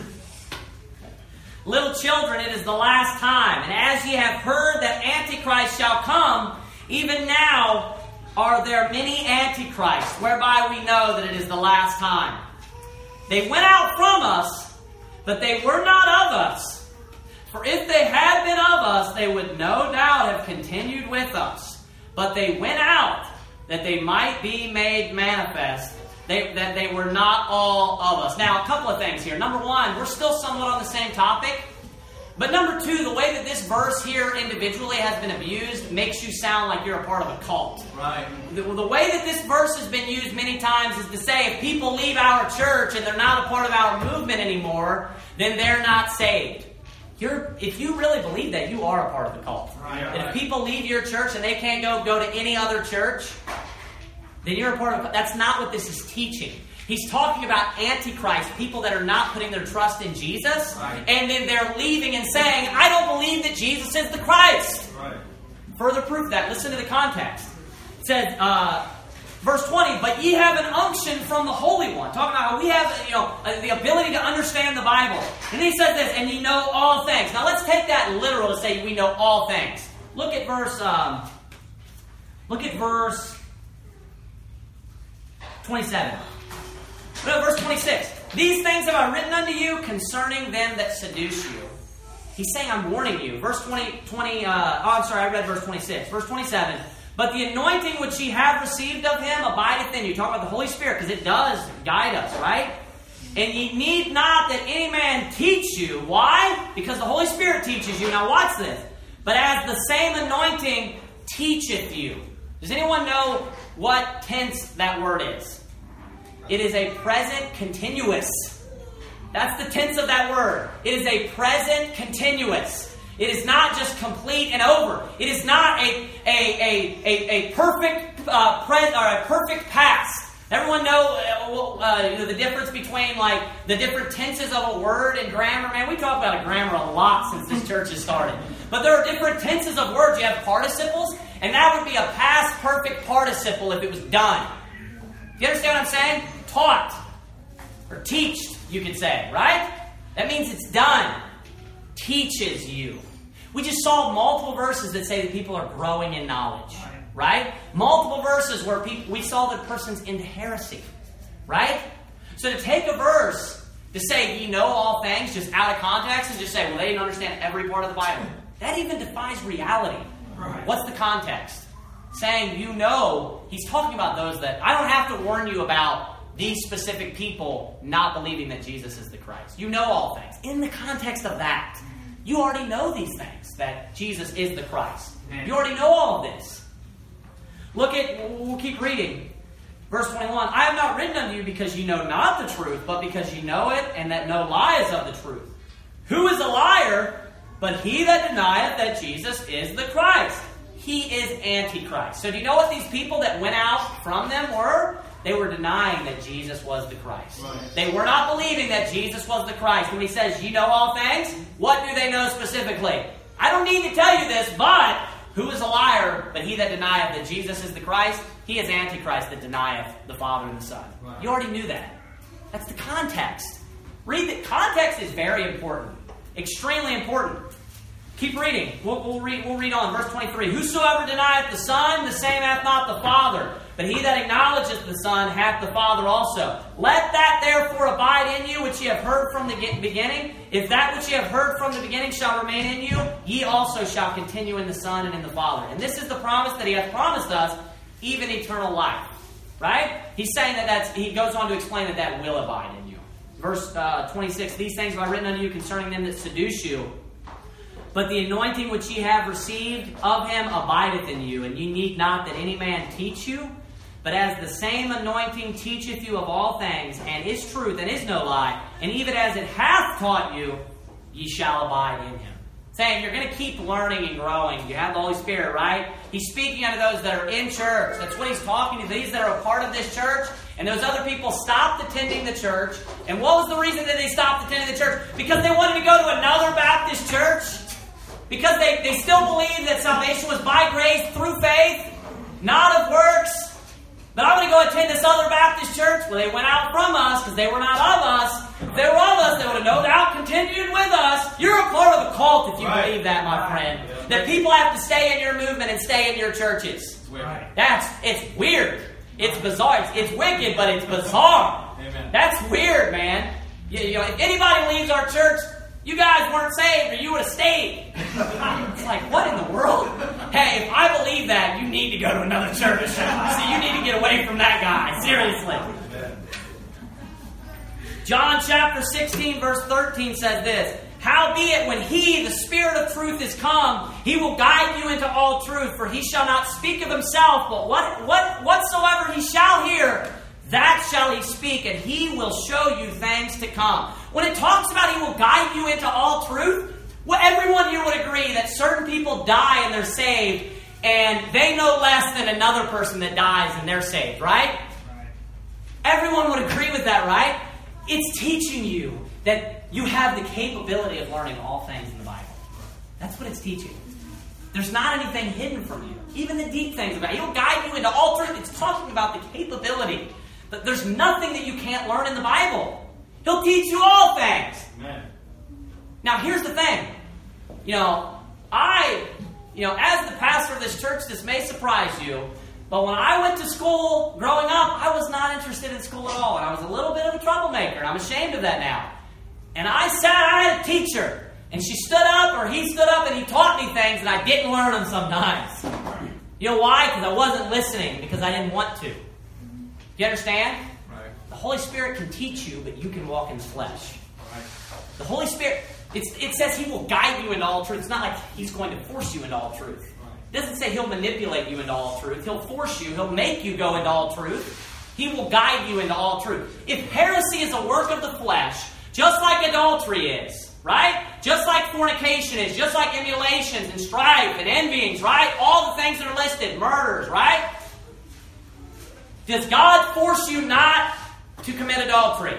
Little children, it is the last time. And as ye have heard that Antichrist shall come, even now are there many Antichrists, whereby we know that it is the last time. They went out from us, but they were not of us. For if they had been of us, they would no doubt have continued with us. But they went out, that they might be made manifest, that they were not all of us. Now, a couple of things here. Number one, we're still somewhat on the same topic. But number two, the way that this verse here individually has been abused makes you sound like you're a part of a cult. Right. The way that this verse has been used many times is to say if people leave our church and they're not a part of our movement anymore, then they're not saved. If you really believe that, you are a part of the cult. Right. And if people leave your church and they can't go to any other church, then you're a part of... That's not what this is teaching. He's talking about Antichrist, people that are not putting their trust in Jesus, right, and then they're leaving and saying, I don't believe that Jesus is the Christ. Right. Further proof of that, listen to the context. It says, verse 20, but ye have an unction from the Holy One. Talking about how we have the ability to understand the Bible. And he says this, and ye know all things. Now let's take that literal to say we know all things. Look at verse 27. No, verse 26. These things have I written unto you concerning them that seduce you. He's saying, I'm warning you. Verse I read verse 26. Verse 27. But the anointing which ye have received of him abideth in you. Talk about the Holy Spirit, because it does guide us, right? And ye need not that any man teach you. Why? Because the Holy Spirit teaches you. Now watch this. But as the same anointing teacheth you. Does anyone know what tense that word is? It is a present continuous. That's the tense of that word. It is a present continuous. It is not just complete and over. It is not a perfect present or a perfect past. Everyone know the difference between like the different tenses of a word and grammar? Man, we talk about grammar a lot since this church has started. But there are different tenses of words. You have participles, and that would be a past perfect participle if it was done. Do you understand what I'm saying? Taught. Or teached, you could say, right? That means it's done. Teaches you. We just saw multiple verses that say that people are growing in knowledge. Right? Multiple verses where we saw the person's into heresy. Right? So to take a verse to say, ye know all things, just out of context, and just say, well, they didn't understand every part of the Bible. That even defies reality. Right. What's the context? Saying, you know, he's talking about those that, I don't have to warn you about these specific people not believing that Jesus is the Christ. You know all things. In the context of that, you already know these things, that Jesus is the Christ. You already know all of this. We'll keep reading. Verse 21, I have not written unto you because you know not the truth, but because you know it, and that no lie is of the truth. Who is a liar, but he that denieth that Jesus is the Christ? He is Antichrist. So do you know what these people that went out from them were? They were denying that Jesus was the Christ. Right. They were not believing that Jesus was the Christ. When he says, you know all things, what do they know specifically? I don't need to tell you this, but who is a liar, but he that denieth that Jesus is the Christ? He is Antichrist that denieth the Father and the Son. Right. You already knew that. That's the context. Read the context is very important. Extremely important. Keep reading. We'll read on. Verse 23. Whosoever denieth the Son, the same hath not the Father. But he that acknowledgeth the Son hath the Father also. Let that therefore abide in you which ye have heard from the beginning. If that which ye have heard from the beginning shall remain in you, ye also shall continue in the Son and in the Father. And this is the promise that he hath promised us, even eternal life. Right? He's saying he goes on to explain that will abide in you. Verse 26. These things have I written unto you concerning them that seduce you. But the anointing which ye have received of him abideth in you, and ye need not that any man teach you. But as the same anointing teacheth you of all things, and is truth, and is no lie, and even as it hath taught you, ye shall abide in him. Saying you're going to keep learning and growing. You have the Holy Spirit, right? He's speaking unto those that are in church. That's what he's talking to. These that are a part of this church. And those other people stopped attending the church. And what was the reason that they stopped attending the church? Because they wanted to go to another Baptist church. Because they still believed that salvation was by grace through faith, not of works. But I'm going to go attend this other Baptist church. Well, they went out from us because they were not of us. If they were of us, they would have no doubt continued with us. You're a part of the cult if you believe that, my friend. Yeah. That people have to stay in your movement and stay in your churches. It's weird. It's weird. It's bizarre. It's wicked, but it's bizarre. Amen. That's weird, man. If anybody leaves our church, you guys weren't saved or you would have stayed. It's like, what in the world? Hey, if I believe that, you need to go to another church. So you need to get away from that guy. Seriously. John chapter 16 verse 13 says this. Howbeit, when he, the Spirit of truth, is come, he will guide you into all truth. For he shall not speak of himself, but whatsoever he shall hear, that shall he speak, and he will show you things to come. When it talks about he will guide you into all truth, well, everyone here would agree that certain people die and they're saved, and they know less than another person that dies and they're saved, right? Everyone would agree with that, right? It's teaching you that you have the capability of learning all things in the Bible. That's what it's teaching. There's not anything hidden from you. Even the deep things about it. He'll guide you into all truth. It's talking about the capability. But there's nothing that you can't learn in the Bible. He'll teach you all things. Amen. Now, here's the thing. As the pastor of this church, this may surprise you, but when I went to school growing up, I was not interested in school at all. And I was a little bit of a troublemaker, and I'm ashamed of that now. And I had a teacher, and she stood up, or he stood up, and he taught me things, and I didn't learn them sometimes. You know why? Because I wasn't listening, because I didn't want to. Do you understand? Right. The Holy Spirit can teach you, but you can walk in the flesh. Right. The Holy Spirit, it says he will guide you into all truth. It's not like he's going to force you into all truth. Right. It doesn't say he'll manipulate you into all truth. He'll force you. He'll make you go into all truth. He will guide you into all truth. If heresy is a work of the flesh, just like adultery is, right? Just like fornication is, just like emulations and strife and envyings, right? All the things that are listed, murders, right? Does God force you not to commit adultery?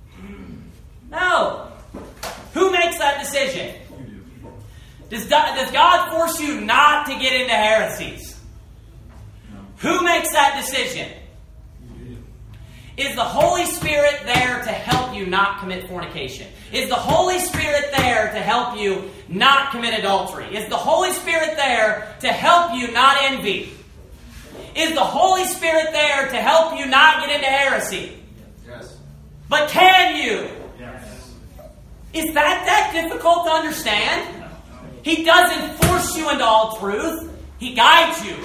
No. Who makes that decision? Does God force you not to get into heresies? Who makes that decision? Is the Holy Spirit there to help you not commit fornication? Is the Holy Spirit there to help you not commit adultery? Is the Holy Spirit there to help you not envy? Is the Holy Spirit there to help you not get into heresy? Yes. But can you? Yes. Is that difficult to understand? He doesn't force you into all truth. He guides you.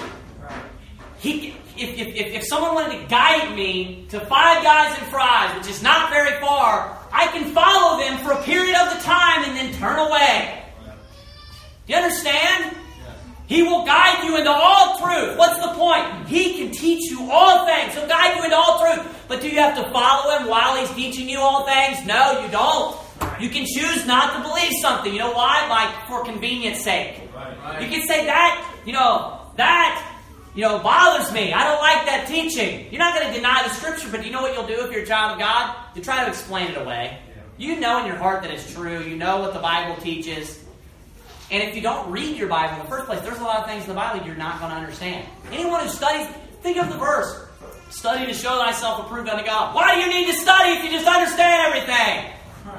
If someone wanted to guide me to Five Guys and Fries, which is not very far, I can follow them for a period of the time and then turn away. Do you understand? He will guide you into all truth. What's the point? He can teach you all things. He'll guide you into all truth. But do you have to follow him while he's teaching you all things? No, you don't. You can choose not to believe something. You know why? Like, for convenience sake. Right. You can say that bothers me. I don't like that teaching. You're not going to deny the Scripture, but do you know what you'll do if you're a child of God? You try to explain it away. You know in your heart that it's true. You know what the Bible teaches. And if you don't read your Bible in the first place, there's a lot of things in the Bible you're not going to understand. Anyone who studies, think of the verse. Study to show thyself approved unto God. Why do you need to study if you just understand everything?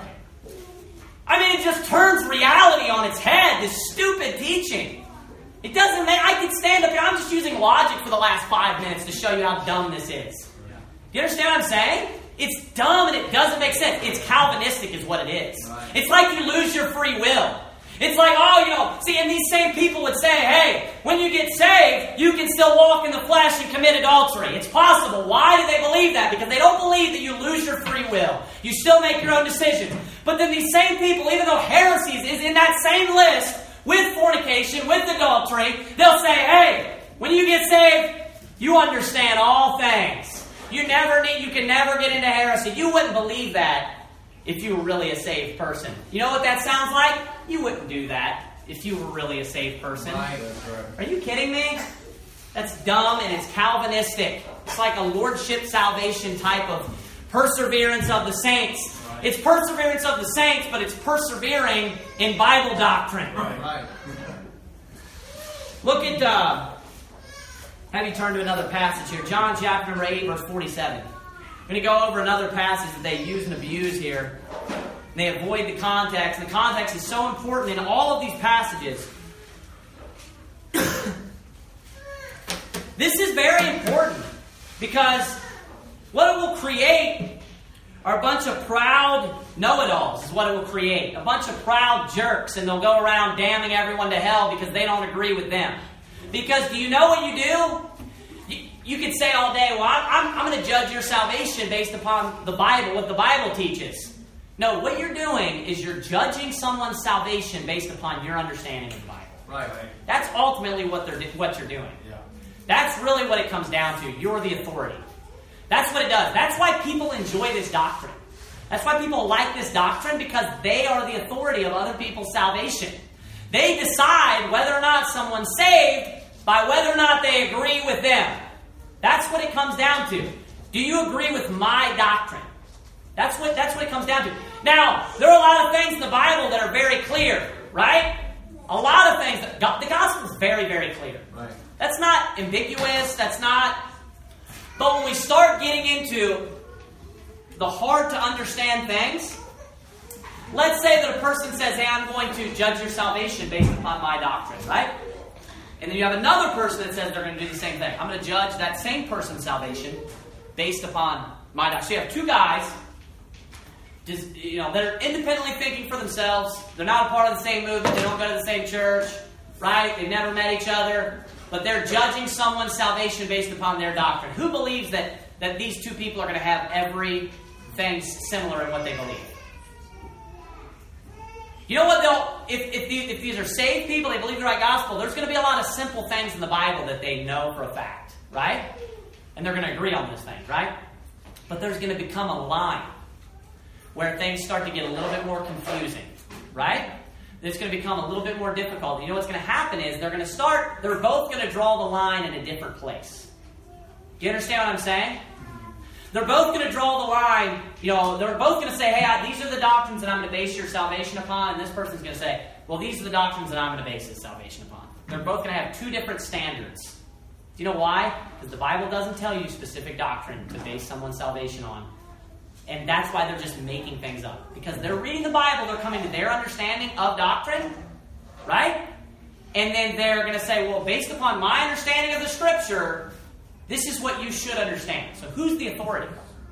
I mean, it just turns reality on its head, this stupid teaching. It doesn't make... I could stand up here. I'm just using logic for the last 5 minutes to show you how dumb this is. Do you understand what I'm saying? It's dumb and it doesn't make sense. It's Calvinistic is what it is. Right. It's like you lose your free will. It's like, and these same people would say, hey, when you get saved, you can still walk in the flesh and commit adultery. It's possible. Why do they believe that? Because they don't believe that you lose your free will. You still make your own decisions. But then these same people, even though heresies is in that same list with fornication, with adultery, they'll say, hey, when you get saved, you understand all things. You can never get into heresy. You wouldn't believe that if you were really a saved person. You know what that sounds like? You wouldn't do that if you were really a saved person. Right. Are you kidding me? That's dumb and it's Calvinistic. It's like a lordship salvation type of perseverance of the saints. Right. It's perseverance of the saints, but it's persevering in Bible doctrine. Right. Look at, have you turn to another passage here. John chapter number 8, verse 47. I'm going to go over another passage that they use and abuse here. They avoid the context. The context is so important in all of these passages. This is very important because what it will create are a bunch of proud know-it-alls is what it will create. A bunch of proud jerks, and they'll go around damning everyone to hell because they don't agree with them. Because do you know what you do? You could say all day, well, I'm going to judge your salvation based upon the Bible, what the Bible teaches. No, what you're doing is you're judging someone's salvation based upon your understanding of the Bible. Right. That's ultimately what you're doing. Yeah. That's really what it comes down to. You're the authority. That's what it does. That's why people enjoy this doctrine. That's why people like this doctrine, because they are the authority of other people's salvation. They decide whether or not someone's saved by whether or not they agree with them. That's what it comes down to. Do you agree with my doctrine? That's what it comes down to. Now, there are a lot of things in the Bible that are very clear, right? A lot of things. The gospel is very, very clear. Right. That's not ambiguous. That's not... But when we start getting into the hard to understand things, let's say that a person says, hey, I'm going to judge your salvation based upon my doctrine, right? And then you have another person that says they're going to do the same thing. I'm going to judge that same person's salvation based upon my doctrine. So you have two guys that are independently thinking for themselves. They're not a part of the same movement. They don't go to the same church, right? They've never met each other. But they're judging someone's salvation based upon their doctrine. Who believes that these two people are going to have everything similar in what they believe? You know what? If these are saved people, they believe the right gospel, there's going to be a lot of simple things in the Bible that they know for a fact, right? And they're going to agree on those things, right? But there's going to become a line where things start to get a little bit more confusing, right? It's going to become a little bit more difficult. You know what's going to happen is they're both going to draw the line in a different place. Do you understand what I'm saying? They're both going to draw the line. They're both going to say, hey, these are the doctrines that I'm going to base your salvation upon. And this person's going to say, well, these are the doctrines that I'm going to base his salvation upon. They're both going to have two different standards. Do you know why? Because the Bible doesn't tell you specific doctrine to base someone's salvation on. And that's why they're just making things up. Because they're reading the Bible, they're coming to their understanding of doctrine, right? And then they're going to say, well, based upon my understanding of the Scripture, this is what you should understand. So who's the authority?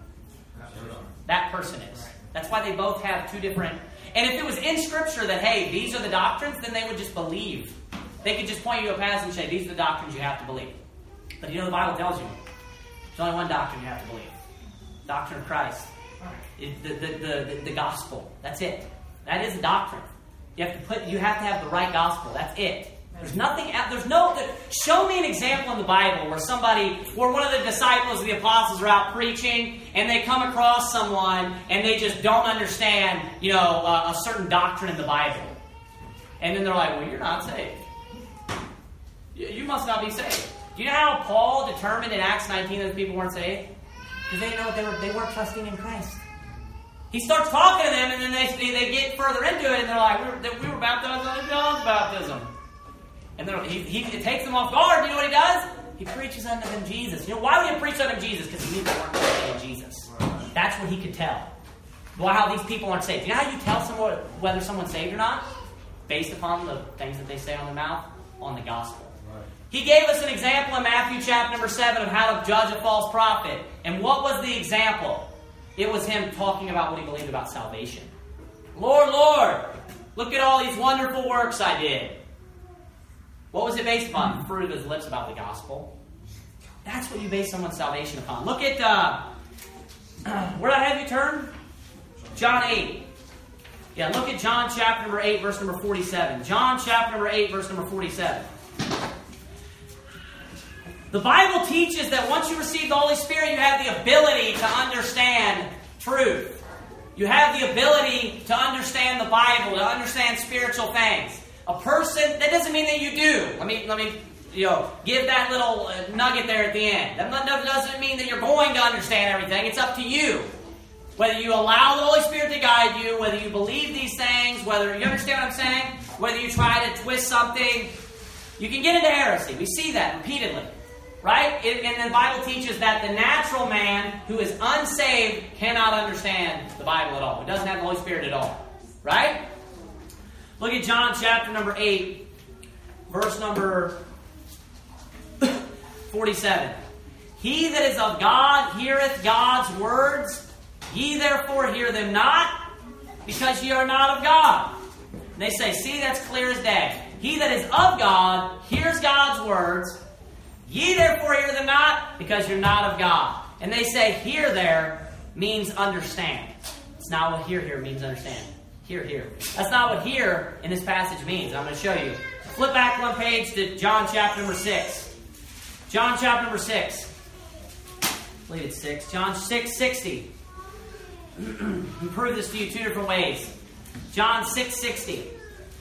That person is. That's why they both have two different... And if it was in Scripture that, hey, these are the doctrines, then they would just believe. They could just point you to a passage and say, these are the doctrines you have to believe. But the Bible tells you, there's only one doctrine you have to believe. Doctrine of Christ. The gospel. That's it. That is a doctrine. You have to have the right gospel. That's it. There's nothing. Show me an example in the Bible where one of the disciples of the apostles are out preaching and they come across someone and they just don't understand, a certain doctrine in the Bible, and then they're like, "Well, you're not saved. You must not be saved." Do you know how Paul determined in Acts 19 that the people weren't saved? Because they weren't trusting in Christ. He starts talking to them, and then they get further into it, and they're like, we were baptized under John's baptism. And he takes them off guard. You know what he does? He preaches unto them Jesus. Why would he preach unto them Jesus? Because he knew they weren't trusting in Jesus. That's what he could tell. Well, how these people aren't saved. You know how you tell someone whether someone's saved or not? Based upon the things that they say on their mouth? On the gospel. He gave us an example in Matthew chapter number 7 of how to judge a false prophet. And what was the example? It was him talking about what he believed about salvation. Lord, Lord, look at all these wonderful works I did. What was it based upon? The fruit of his lips about the gospel. That's what you base someone's salvation upon. Look at, where did I have you turn? John 8. Yeah, look at John chapter number 8, verse number 47. John chapter number 8, verse number 47. The Bible teaches that once you receive the Holy Spirit, you have the ability to understand truth. You have the ability to understand the Bible, to understand spiritual things. A person, that doesn't mean that you do. Let me give that little nugget there at the end. That doesn't mean that you're going to understand everything. It's up to you. Whether you allow the Holy Spirit to guide you, whether you believe these things, whether you understand what I'm saying, whether you try to twist something, you can get into heresy. We see that repeatedly. Right? And the Bible teaches that the natural man who is unsaved cannot understand the Bible at all. He doesn't have the Holy Spirit at all. Right? Look at John chapter number 8, verse number 47. He that is of God heareth God's words. Ye therefore hear them not, because ye are not of God. And they say, see, that's clear as day. He that is of God hears God's words. Ye therefore hear them not, because you're not of God. And they say, hear there means understand. It's not what hear here means understand. Hear. That's not what hear in this passage means. I'm going to show you. Flip back one page to John chapter number 6. John chapter number 6. I believe it's 6. John 6:60. We prove this to you two different ways. John 6:60.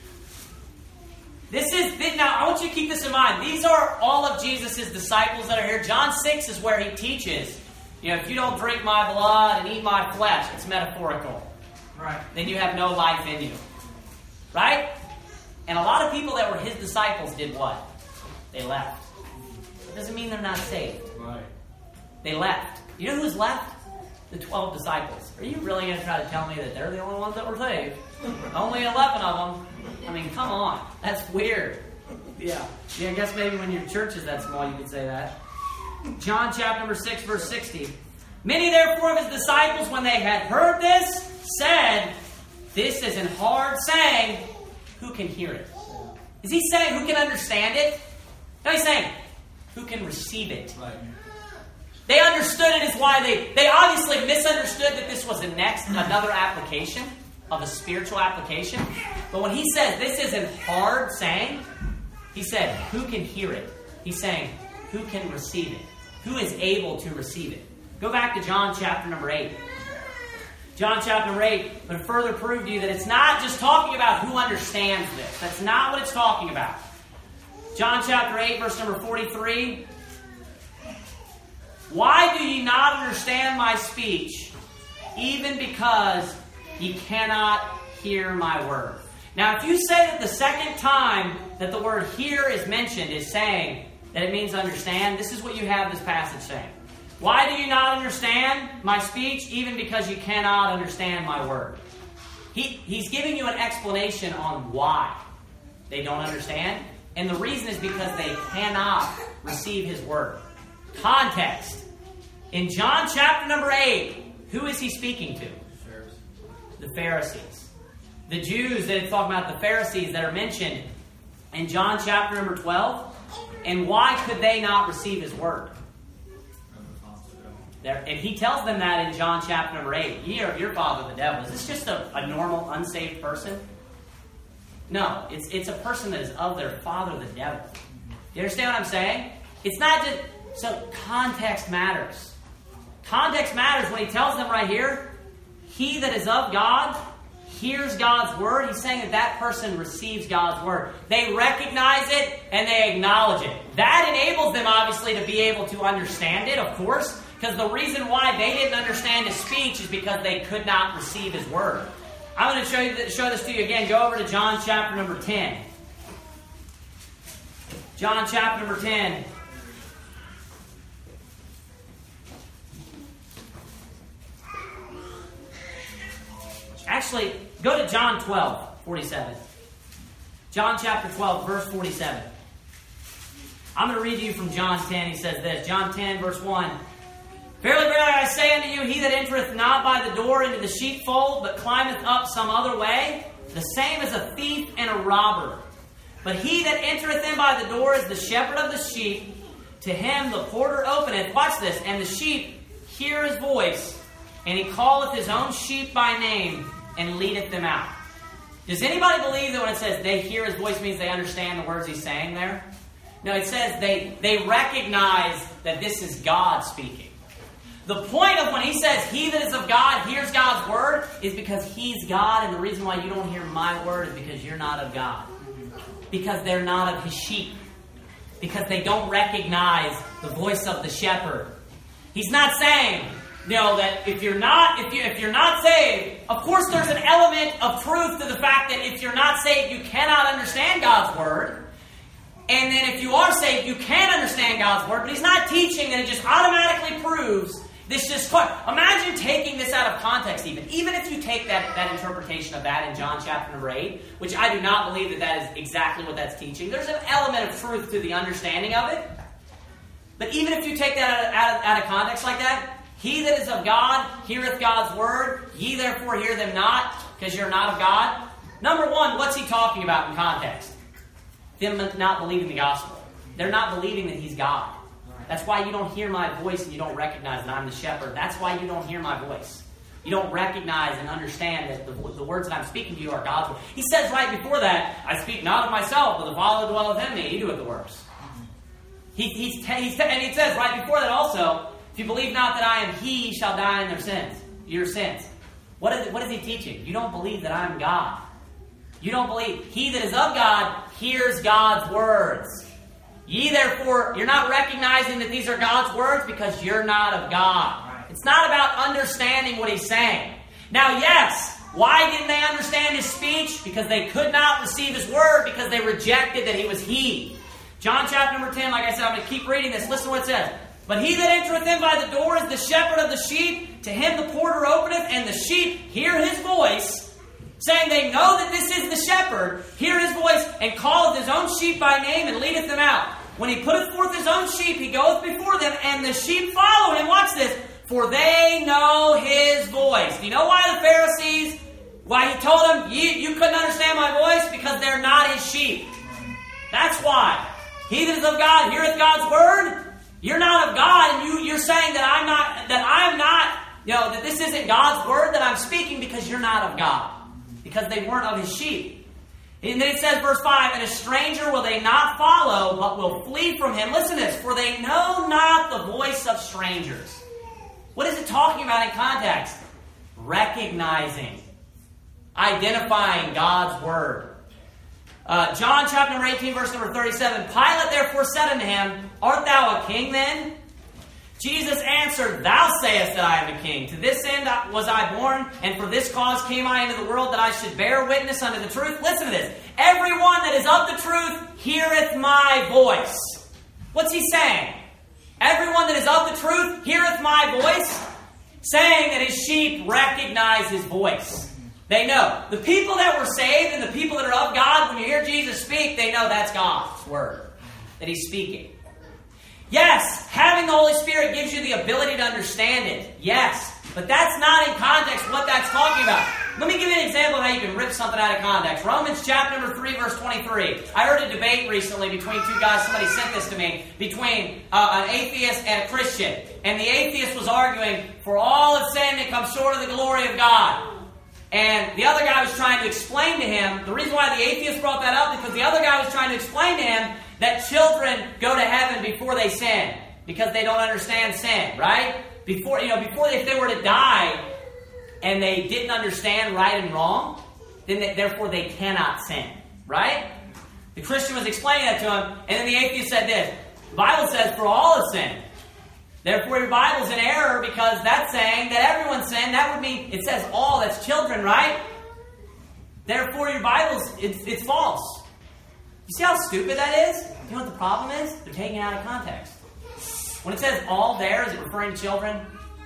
Now, I want you to keep this in mind. These are all of Jesus' disciples that are here. John 6 is where he teaches, if you don't drink my blood and eat my flesh, it's metaphorical. Right. Then you have no life in you. Right? And a lot of people that were his disciples did what? They left. It doesn't mean they're not saved. Right. They left. You know who's left? The 12 disciples. Are you really going to try to tell me that they're the only ones that were saved? Only 11 of them. I mean, come on. That's weird. Yeah, I guess maybe when your church is that small, you could say that. John chapter number 6, verse 60. Many therefore of his disciples, when they had heard this, said, this is an hard saying. Who can hear it? Is he saying who can understand it? No, he's saying who can receive it. Right. They understood it is why they obviously misunderstood that this was another application of a spiritual application. But when he says this isn't hard saying, he said, who can hear it? He's saying, who can receive it? Who is able to receive it? Go back to John chapter number 8. John chapter number 8 would further prove to you that it's not just talking about who understands this. That's not what it's talking about. John chapter 8, verse number 43. Why do ye not understand my speech? Even because ye cannot hear my word. Now, if you say that the second time that the word hear is mentioned is saying that it means understand, this is what you have this passage saying. Why do you not understand my speech? Even because you cannot understand my word. He's giving you an explanation on why they don't understand. And the reason is because they cannot receive his word. Context. In John chapter number 8, who is he speaking to? The Pharisees. The Jews that it's talking about, the Pharisees that are mentioned in John chapter number 12. And why could they not receive his word? And he tells them that in John chapter number 8. Ye are of your father the devil. Is this just a normal, unsaved person? No, it's a person that is of their father the devil. Do you understand what I'm saying? It's not just... So context matters. Context matters when he tells them right here, he that is of God hears God's word. He's saying that person receives God's word. They recognize it and they acknowledge it. That enables them, obviously, to be able to understand it, of course, because the reason why they didn't understand his speech is because they could not receive his word. I'm going to show this to you again. Go over to John chapter number 10. John chapter number 10. Actually, go to John 12, 47. John chapter 12, verse 47. I'm going to read to you from John 10. He says this. John 10, verse 1. Verily, verily, I say unto you, he that entereth not by the door into the sheepfold, but climbeth up some other way, the same is a thief and a robber. But he that entereth in by the door is the shepherd of the sheep. To him the porter openeth. Watch this. And the sheep hear his voice, and he calleth his own sheep by name, and leadeth them out. Does anybody believe that when it says they hear his voice means they understand the words he's saying there? No, it says they recognize that this is God speaking. The point of when he says he that is of God hears God's word is because he's God, and the reason why you don't hear my word is because you're not of God. Because they're not of his sheep. Because they don't recognize the voice of the shepherd. He's not saying, that if you're not saved, of course there's an element of truth to the fact that if you're not saved, you cannot understand God's word. And then if you are saved, you can understand God's word. But he's not teaching that it just automatically proves this is clear. Imagine taking this out of context even if you take that interpretation of that in John chapter number 8, which I do not believe that is exactly what that's teaching. There's an element of truth to the understanding of it. But even if you take that out of context like that, he that is of God heareth God's word. Ye therefore hear them not, because you're not of God. Number one, what's he talking about in context? Them not believing the gospel. They're not believing that he's God. That's why you don't hear my voice and you don't recognize that I'm the shepherd. That's why you don't hear my voice. You don't recognize and understand that the words that I'm speaking to you are God's words. He says right before that, I speak not of myself, but the Father dwelleth in me. He doeth the works. And he says right before that also, if you believe not that I am he, shall die in your sins. What is he teaching? You don't believe that I am God. You don't believe. He that is of God hears God's words. Ye therefore, you're not recognizing that these are God's words because you're not of God. Right. It's not about understanding what he's saying. Now, yes, why didn't they understand his speech? Because they could not receive his word because they rejected that he was he. John chapter number 10, like I said, I'm going to keep reading this. Listen to what it says. But he that entereth in by the door is the shepherd of the sheep. To him the porter openeth, and the sheep hear his voice, saying they know that this is the shepherd, hear his voice, and calleth his own sheep by name, and leadeth them out. When he putteth forth his own sheep, he goeth before them, and the sheep follow him. Watch this. For they know his voice. Do you know why the Pharisees, why he told them, you couldn't understand my voice? Because they're not his sheep. That's why. He that is of God heareth God's word. You're not of God, and you're saying that that this isn't God's word that I'm speaking because you're not of God. Because they weren't of his sheep. And then it says, verse 5, and a stranger will they not follow, but will flee from him. Listen to this. For they know not the voice of strangers. What is it talking about in context? Recognizing. Identifying God's word. John chapter number 18, verse number 37. Pilate therefore said unto him, Art thou a king then? Jesus answered, Thou sayest that I am a king. To this end was I born, and for this cause came I into the world, that I should bear witness unto the truth. Listen to this. Everyone that is of the truth heareth my voice. What's he saying? Everyone that is of the truth heareth my voice, saying that his sheep recognize his voice. They know. The people that were saved and the people that are of God, when you hear Jesus speak, they know that's God's word that he's speaking. Yes, having the Holy Spirit gives you the ability to understand it. Yes, but that's not in context what that's talking about. Let me give you an example of how you can rip something out of context. Romans chapter number 3, verse 23. I heard a debate recently between two guys. Somebody sent this to me. Between an atheist and a Christian. And the atheist was arguing, for all have sinned and come short of the glory of God. And the other guy was trying to explain to him, the reason why the atheist brought that up is because the other guy was trying to explain to him that children go to heaven before they sin. Because they don't understand sin, right? Before if they were to die and they didn't understand right and wrong, then therefore they cannot sin, right? The Christian was explaining that to him, and then the atheist said this, the Bible says, for all have sinned. Therefore your Bible's in error, because that's saying that everyone sinned. That would mean, it says all, that's children, right? Therefore your Bible's, it's false. You see how stupid that is? You know what the problem is? They're taking it out of context. When it says all there, is it referring to children?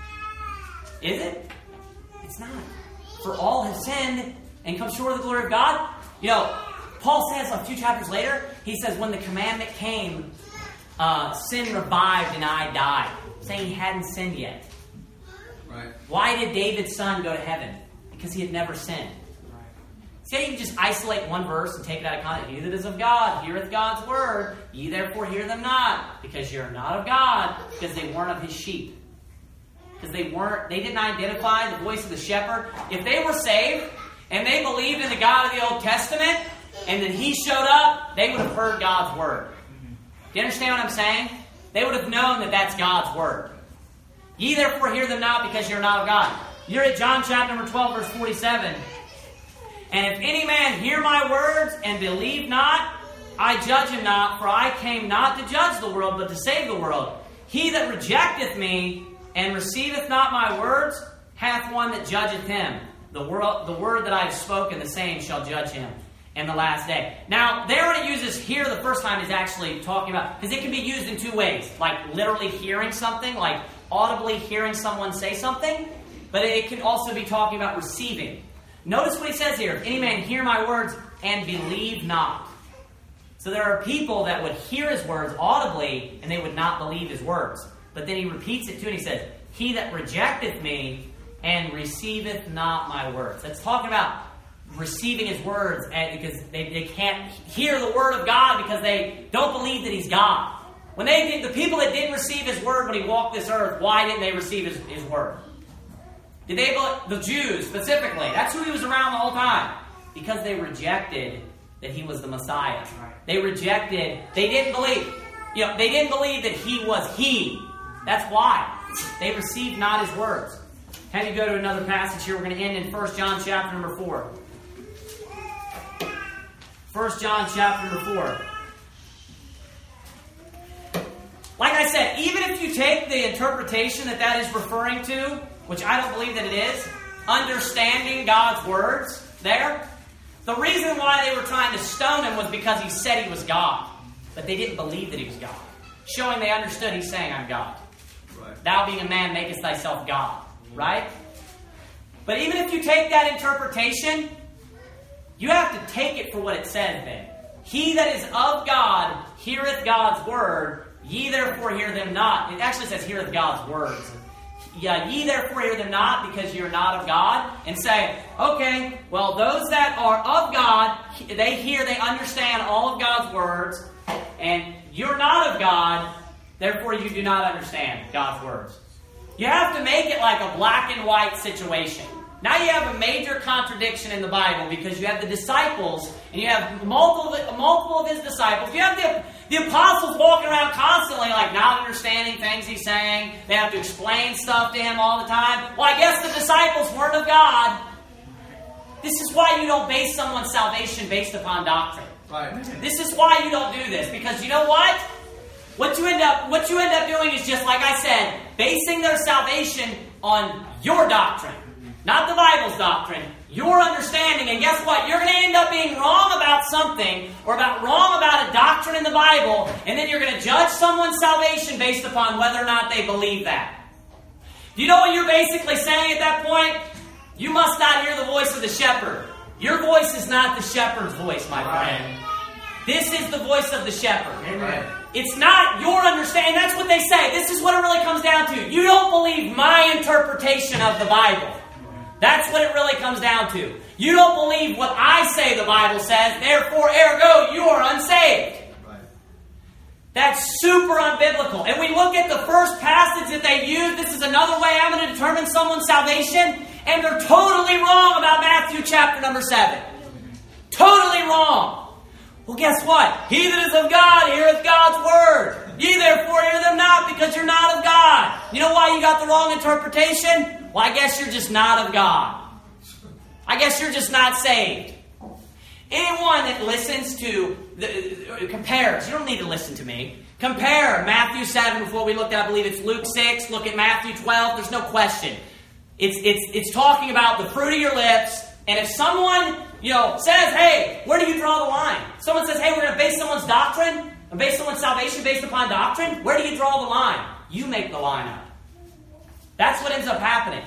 Is it? It's not. For all have sinned and come short of the glory of God. You know, Paul says a few chapters later, he says, when the commandment came, sin revived and I died. Saying he hadn't sinned yet. Right. Why did David's son go to heaven? Because he had never sinned. Right. See how you can just isolate one verse and take it out of context. He that is of God heareth God's word. Ye therefore hear them not, because you're not of God, because they weren't of his sheep. Because they didn't identify the voice of the shepherd. If they were saved and they believed in the God of the Old Testament, and then he showed up, they would have heard God's word. Do you understand what I'm saying? They would have known that that's God's word. Ye therefore hear them not, because you're not of God. You're at John chapter number 12, verse 47. And if any man hear my words and believe not, I judge him not, for I came not to judge the world, but to save the world. He that rejecteth me and receiveth not my words hath one that judgeth him. The word that I have spoken, the same shall judge him in the last day. Now, there when it uses here the first time is actually talking about, because it can be used in two ways, like literally hearing something, like audibly hearing someone say something, but it can also be talking about receiving. Notice what he says here, if any man hear my words and believe not. So there are people that would hear his words audibly and they would not believe his words. But then he repeats it too and he says, he that rejecteth me and receiveth not my words. That's talking about receiving his words, because they can't hear the word of God because they don't believe that he's God. When the people that didn't receive his word when he walked this earth, why didn't they receive his word? Did they believe, the Jews specifically? That's who he was around the whole time. Because they rejected that he was the Messiah. They didn't believe. They didn't believe that he was he. That's why. They received not his words. Have you go to another passage here. We're going to end in 1 John chapter number 4. 1 John chapter number 4. Like I said, even if you take the interpretation that is referring to, which I don't believe that it is, understanding God's words there, the reason why they were trying to stone him was because he said he was God. But they didn't believe that he was God. Showing they understood he's saying, I'm God. Right. Thou being a man makest thyself God. Right? But even if you take that interpretation, you have to take it for what it says then. He that is of God heareth God's word, ye therefore hear them not. It actually says heareth God's words. Yeah, ye therefore hear them not, because you're not of God. And say, okay, well, those that are of God, they understand all of God's words, and you're not of God, therefore you do not understand God's words. You have to make it like a black and white situation. Now you have a major contradiction in the Bible, because you have the disciples, and you have multiple of his disciples. You have the apostles walking around constantly, like not understanding things he's saying. They have to explain stuff to him all the time. Well, I guess the disciples weren't of God. This is why you don't base someone's salvation based upon doctrine. Right. This is why you don't do this, because you know what? What you end up doing is just, like I said, basing their salvation on your doctrine. Not the Bible's doctrine. Your understanding. And guess what? You're going to end up being wrong about something, or wrong about a doctrine in the Bible, and then you're going to judge someone's salvation based upon whether or not they believe that. Do you know what you're basically saying at that point? You must not hear the voice of the shepherd. Your voice is not the shepherd's voice, my friend. This is the voice of the shepherd. Amen. It's not your understanding. That's what they say. This is what it really comes down to. You don't believe my interpretation of the Bible. That's what it really comes down to. You don't believe what I say the Bible says, therefore, ergo, you are unsaved. Right. That's super unbiblical. And we look at the first passage that they use. This is another way I'm going to determine someone's salvation. And they're totally wrong about Matthew chapter number 7. Totally wrong. Well, guess what? He that is of God heareth God's word. Ye therefore hear them not, because you're not of God. You know why you got the wrong interpretation? Well, I guess you're just not of God. I guess you're just not saved. Anyone that listens to, compares, you don't need to listen to me. Compare Matthew 7 with what we looked at. I believe it's Luke 6. Look at Matthew 12. There's no question. It's talking about the fruit of your lips. And if someone, says, hey, where do you draw the line? Someone says, hey, we're going to base someone's doctrine and base someone's salvation based upon doctrine. Where do you draw the line? You make the line up. That's what ends up happening.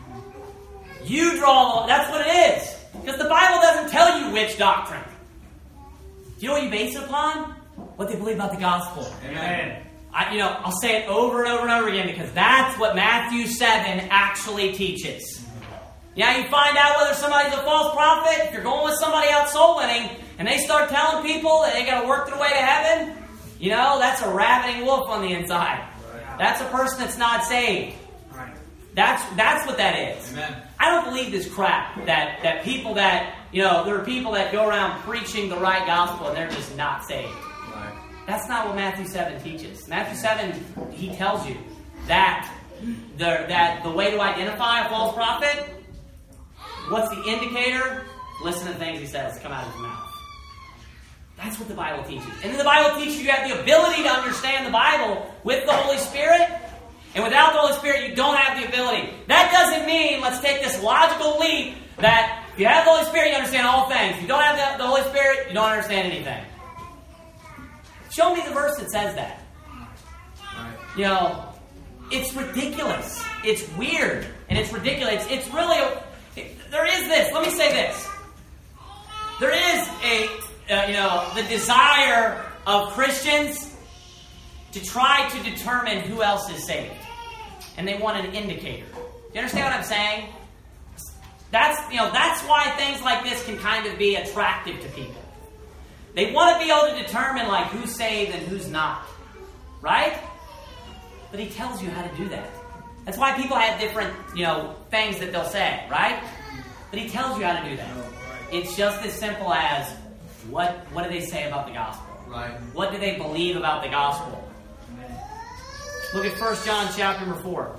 You draw, that's what it is. Because the Bible doesn't tell you which doctrine. Do you know what you base it upon? What they believe about the gospel. Amen. I'll say it over and over and over again, because that's what Matthew 7 actually teaches. Yeah, you find out whether somebody's a false prophet. If you're going with somebody out soul winning, and they start telling people that they got to work their way to heaven, that's a ravening wolf on the inside. Right. That's a person that's not saved. Right. That's what that is. Amen. I don't believe this crap that people that, there are people that go around preaching the right gospel and they're just not saved. Right. That's not what Matthew 7 teaches. Matthew 7, he tells you that the way to identify a false prophet, what's the indicator? Listen to the things he says come out of his mouth. That's what the Bible teaches. And then the Bible teaches you have the ability to understand the Bible with the Holy Spirit. And without the Holy Spirit, you don't have the ability. That doesn't mean, let's take this logical leap, that if you have the Holy Spirit, you understand all things. If you don't have the Holy Spirit, you don't understand anything. Show me the verse that says that. Right. It's ridiculous. It's weird. And it's ridiculous. It's really... There is this. Let me say this. There is the desire of Christians to try to determine who else is saved. And they want an indicator. Do you understand what I'm saying? That's why things like this can kind of be attractive to people. They want to be able to determine who's saved and who's not. Right? But he tells you how to do that. That's why people have different, things that they'll say, right? But he tells you how to do that. It's just as simple as, what do they say about the gospel? Right. What do they believe about the gospel? Look at 1 John chapter number 4.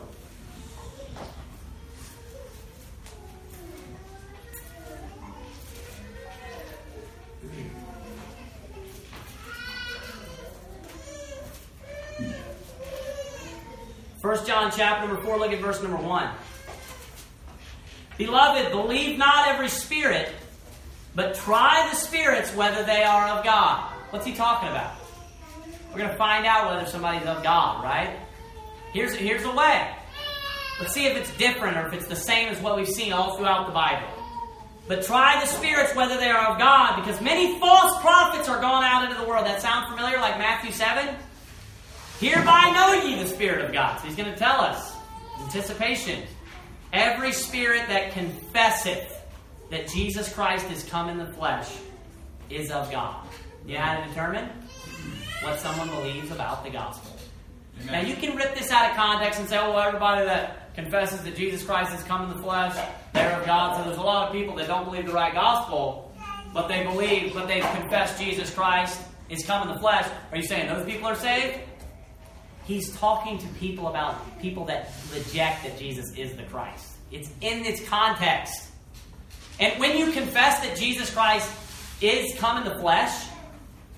First John chapter number 4, look at verse number 1. Beloved, believe not every spirit, but try the spirits whether they are of God. What's he talking about? We're going to find out whether somebody's of God, right? Here's a way. Let's see if it's different or if it's the same as what we've seen all throughout the Bible. But try the spirits whether they are of God, because many false prophets are gone out into the world. That sound familiar, like Matthew 7? Hereby know ye the Spirit of God. So he's going to tell us. Anticipation. Every spirit that confesseth that Jesus Christ is come in the flesh is of God. You know how to determine what someone believes about the gospel. Amen. Now you can rip this out of context and say, well, everybody that confesses that Jesus Christ has come in the flesh, they're of God. So there's a lot of people that don't believe the right gospel, but they confess Jesus Christ is come in the flesh. Are you saying those people are saved? He's talking to people about people that reject that Jesus is the Christ. It's in its context. And when you confess that Jesus Christ is come in the flesh,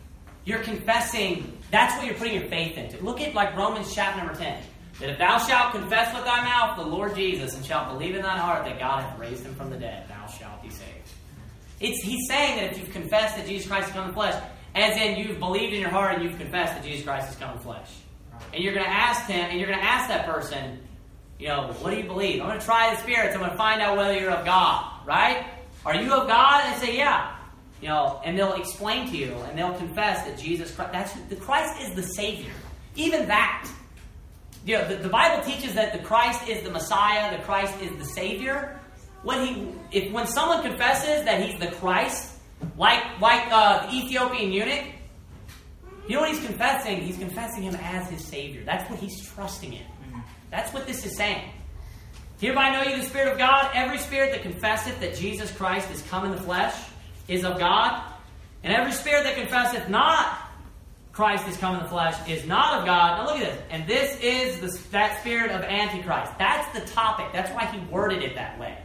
you're confessing. That's what you're putting your faith into. Look at like Romans chapter number 10. That if thou shalt confess with thy mouth the Lord Jesus, and shalt believe in thine heart that God hath raised him from the dead, thou shalt be saved. He's saying that if you've confessed that Jesus Christ has come in the flesh, as in you've believed in your heart and you've confessed that Jesus Christ has come in the flesh. And you're going to ask him, and you're going to ask that person, what do you believe? I'm going to try the spirits. I'm going to find out whether you're of God, right? Are you of God? And say, yeah. And they'll explain to you, and they'll confess that Jesus Christ, Christ is the Savior. Even that. The Bible teaches that the Christ is the Messiah, the Christ is the Savior. When someone confesses that he's the Christ, like the Ethiopian eunuch, you know what he's confessing? He's confessing him as his Savior. That's what he's trusting in. That's what this is saying. Hereby know you the Spirit of God. Every spirit that confesseth that Jesus Christ is come in the flesh is of God. And every spirit that confesseth not Christ is come in the flesh is not of God. Now look at this. And this is that spirit of Antichrist. That's the topic. That's why he worded it that way.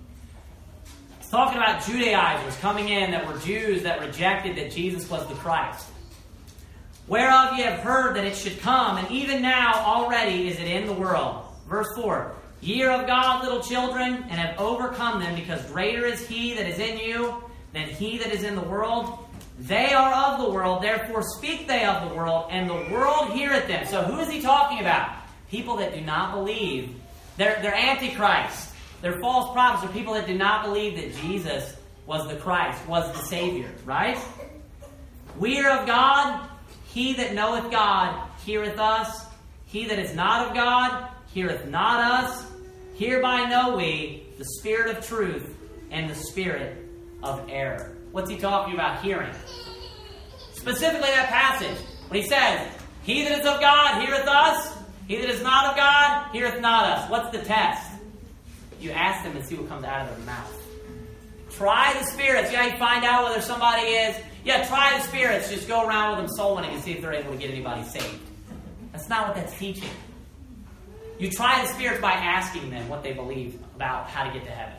He's talking about Judaizers coming in that were Jews that rejected that Jesus was the Christ. Whereof ye have heard that it should come, and even now already is it in the world. Verse 4. Ye are of God, little children, and have overcome them, because greater is he that is in you than he that is in the world. They are of the world, therefore speak they of the world, and the world heareth them. So who is he talking about? People that do not believe. They're Antichrist. They're false prophets. They're people that do not believe that Jesus was the Christ, was the Savior, right? We are of God. He that knoweth God heareth us. He that is not of God heareth not us. Hereby know we the spirit of truth and the spirit of error. What's he talking about hearing? Specifically that passage. When he says, he that is of God heareth us. He that is not of God heareth not us. What's the test? You ask them and see what comes out of their mouth. Try the spirits. You find out whether somebody is. Try the spirits. Just go around with them soul winning and see if they're able to get anybody saved. That's not what that's teaching. You try the spirits by asking them what they believe about how to get to heaven.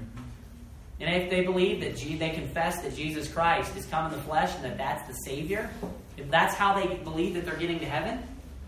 And if they believe that they confess that Jesus Christ is come in the flesh and that that's the Savior, if that's how they believe that they're getting to heaven,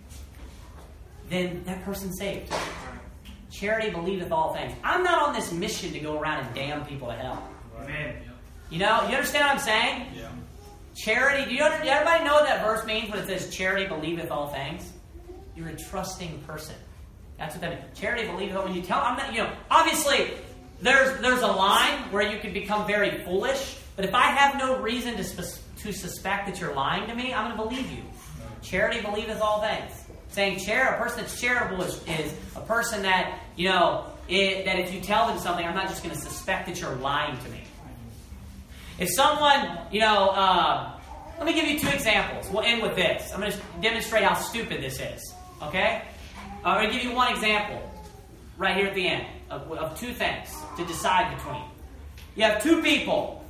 then that person's saved. Charity believeth all things. I'm not on this mission to go around and damn people to hell. Amen. You understand what I'm saying? Yeah. Charity, everybody know what that verse means when it says charity believeth all things? You're a trusting person. That's what that means. Charity believeth all. When you tell, obviously, there's a line where you can become very foolish, but if I have no reason to suspect that you're lying to me, I'm going to believe you. Charity believeth all things. Saying a person that's charitable is a person that, that if you tell them something, I'm not just going to suspect that you're lying to me. If someone, let me give you 2 examples. We'll end with this. I'm going to demonstrate how stupid this is. Okay? I'm going to give you one example right here at the end of 2 things to decide between. You have 2 people.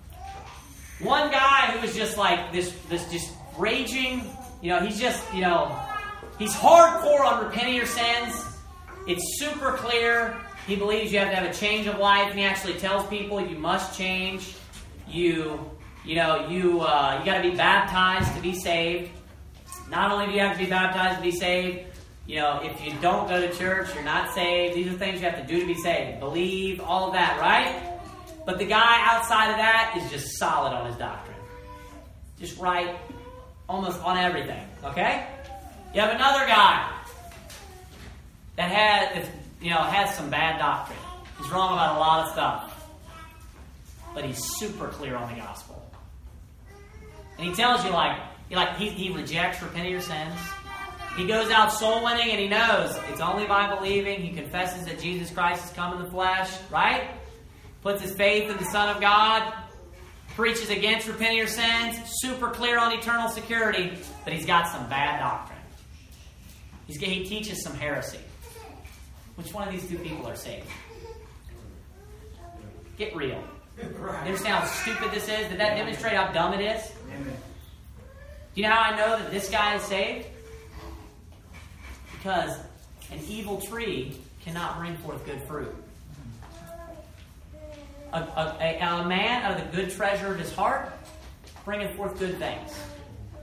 One guy who is just like this just raging, he's just, he's hardcore on repenting your sins. It's super clear. He believes you have to have a change of life, and he actually tells people you must change. You got to be baptized to be saved. Not only do you have to be baptized to be saved, if you don't go to church, you're not saved. These are things you have to do to be saved. Believe, all of that, right? But the guy outside of that is just solid on his doctrine. Just right, almost on everything, okay? You have another guy that has some bad doctrine. He's wrong about a lot of stuff. But he's super clear on the gospel. And he tells you, he rejects repenting your sins. He goes out soul winning, and he knows it's only by believing. He confesses that Jesus Christ has come in the flesh, right? Puts his faith in the Son of God. Preaches against repenting your sins. Super clear on eternal security. But he's got some bad doctrine. He teaches some heresy. Which one of these 2 people are saved? Get real. You understand how stupid this is? Did that demonstrate how dumb it is? Amen. Do you know how I know that this guy is saved? Because an evil tree cannot bring forth good fruit. A man out of the good treasure of his heart bringeth forth good things.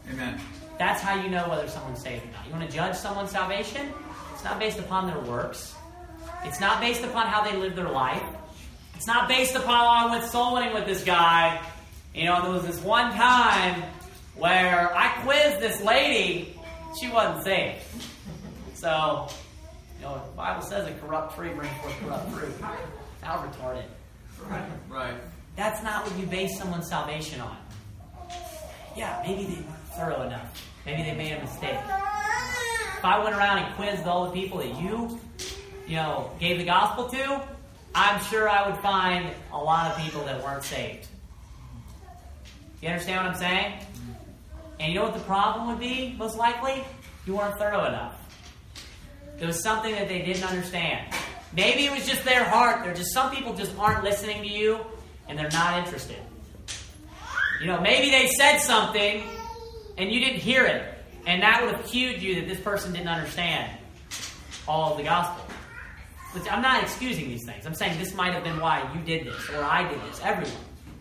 Amen. That's how you know whether someone's saved or not. You want to judge someone's salvation? It's not based upon their works. It's not based upon how they live their life. It's not based upon, I went soul winning with this guy. You know, there was this one time where I quizzed this lady. She wasn't saved. So, you know, the Bible says a corrupt tree brings forth corrupt fruit. How retarded. Right. That's not what you base someone's salvation on. Yeah, maybe they weren't thorough enough. Maybe they made a mistake. If I went around and quizzed all the people that you gave the gospel to, I'm sure I would find a lot of people that weren't saved. You understand what I'm saying? And you know what the problem would be, most likely? You weren't thorough enough. There was something that they didn't understand. Maybe it was just their heart. Some people just aren't listening to you, and they're not interested. You know, maybe they said something, and you didn't hear it. And that would have cued you that this person didn't understand all of the gospel. But I'm not excusing these things. I'm saying this might have been why you did this, or I did this, everyone.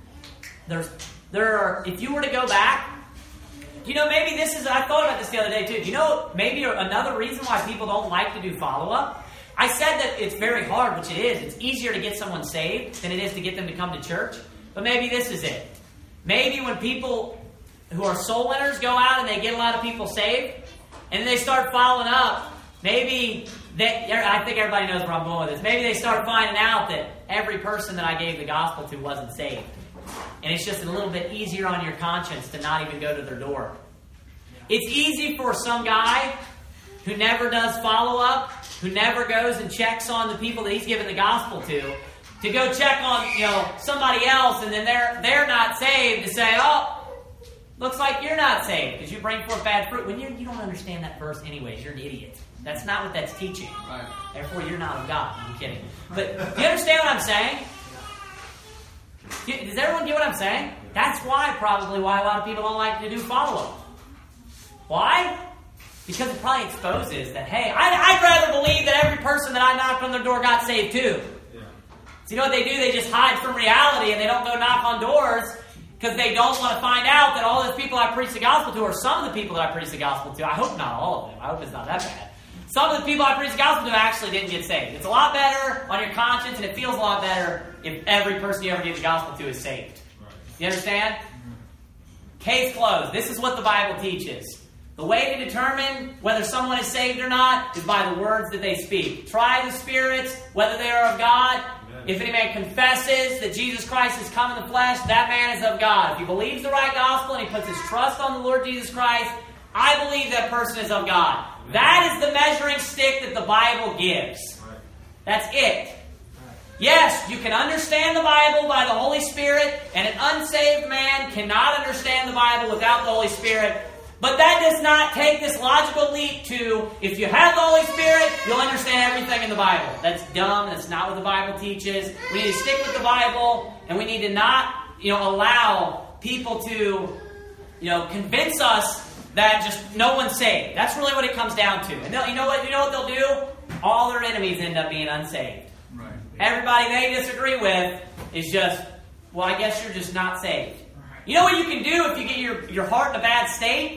If you were to go back, maybe this is, I thought about this the other day too. Maybe another reason why people don't like to do follow-up? I said that it's very hard, which it is. It's easier to get someone saved than it is to get them to come to church. But maybe this is it. Maybe when people who are soul winners go out and they get a lot of people saved, and then they start following up, maybe I think everybody knows where I'm going with this. Maybe they start finding out that every person that I gave the gospel to wasn't saved. And it's just a little bit easier on your conscience to not even go to their door. It's easy for some guy who never does follow-up, who never goes and checks on the people that he's given the gospel to go check on somebody else, and then they're not saved, to say, oh, looks like you're not saved because you bring forth bad fruit. When you don't understand that verse anyways, you're an idiot. That's not what that's teaching. Right. Therefore, you're not of God. I'm kidding. But do you understand what I'm saying? Does everyone get what I'm saying? That's probably why a lot of people don't like to do follow-up. Why? Because it probably exposes that, hey, I'd rather believe that every person that I knocked on their door got saved too. Yeah. So you know what they do? They just hide from reality and they don't go knock on doors because they don't want to find out that all those people I preach the gospel to, or some of the people that I preach the gospel to, I hope not all of them, I hope it's not that bad. Some of the people I preach the gospel to actually didn't get saved. It's a lot better on your conscience, and it feels a lot better if every person you ever gave the gospel to is saved. Right. You understand? Mm-hmm. Case closed. This is what the Bible teaches. The way to determine whether someone is saved or not is by the words that they speak. Try the spirits, whether they are of God. Amen. If any man confesses that Jesus Christ has come in the flesh, that man is of God. If he believes the right gospel and he puts his trust on the Lord Jesus Christ, I believe that person is of God. Amen. That is the measuring stick that the Bible gives. Right. That's it. Right. Yes, you can understand the Bible by the Holy Spirit, and an unsaved man cannot understand the Bible without the Holy Spirit. But that does not take this logical leap to, if you have the Holy Spirit, you'll understand everything in the Bible. That's dumb. That's not what the Bible teaches. We need to stick with the Bible, and we need to not, allow people to, convince us that just no one's saved. That's really what it comes down to. And you know what they'll do? All their enemies end up being unsaved. Right. Everybody they disagree with is just, well, I guess you're just not saved. You know what you can do if you get your heart in a bad state?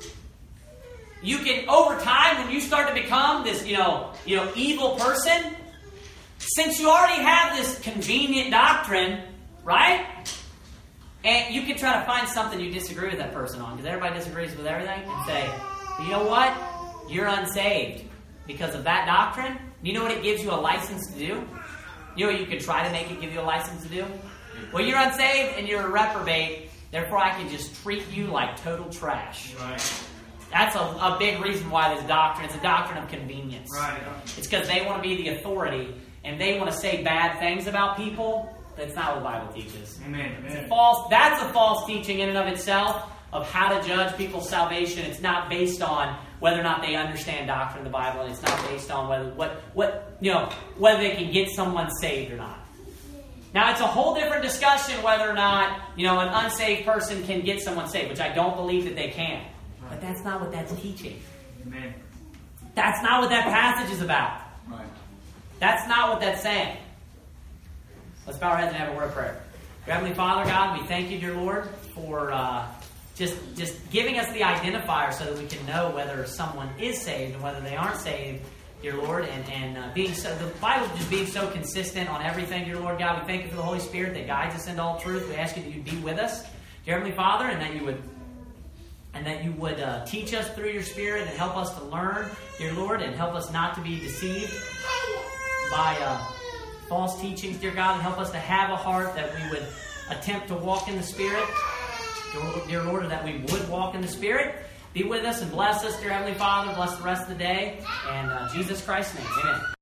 You can, over time, when you start to become this, evil person, since you already have this convenient doctrine, right? And you can try to find something you disagree with that person on, because everybody disagrees with everything, and say, you know what? You're unsaved because of that doctrine. You know what it gives you a license to do? You know what you can try to make it give you a license to do? Well, you're unsaved and you're a reprobate, therefore I can just treat you like total trash. Right. That's a big reason why this doctrine, it's a doctrine of convenience. Right. It's because they want to be the authority, and they want to say bad things about people. That's not what the Bible teaches. Amen. That's a false teaching in and of itself of how to judge people's salvation. It's not based on whether or not they understand doctrine of the Bible, and it's not based on whether they can get someone saved or not. Now, it's a whole different discussion whether or not, an unsaved person can get someone saved, which I don't believe that they can. But that's not what that's teaching. Amen. That's not what that passage is about. Right. That's not what that's saying. Let's bow our heads and have a word of prayer. Dear Heavenly Father, God, we thank you, dear Lord, for just giving us the identifier so that we can know whether someone is saved and whether they aren't saved, dear Lord, and being so, the Bible just being so consistent on everything, dear Lord God. We thank you for the Holy Spirit that guides us into all truth. We ask you that you'd be with us, dear Heavenly Father, and that you would teach us through your Spirit and help us to learn, dear Lord, and help us not to be deceived by false teachings, dear God, and help us to have a heart that we would attempt to walk in the Spirit, dear Lord, and that we would walk in the Spirit. Be with us and bless us, dear Heavenly Father. Bless the rest of the day. And Jesus Christ's name, amen.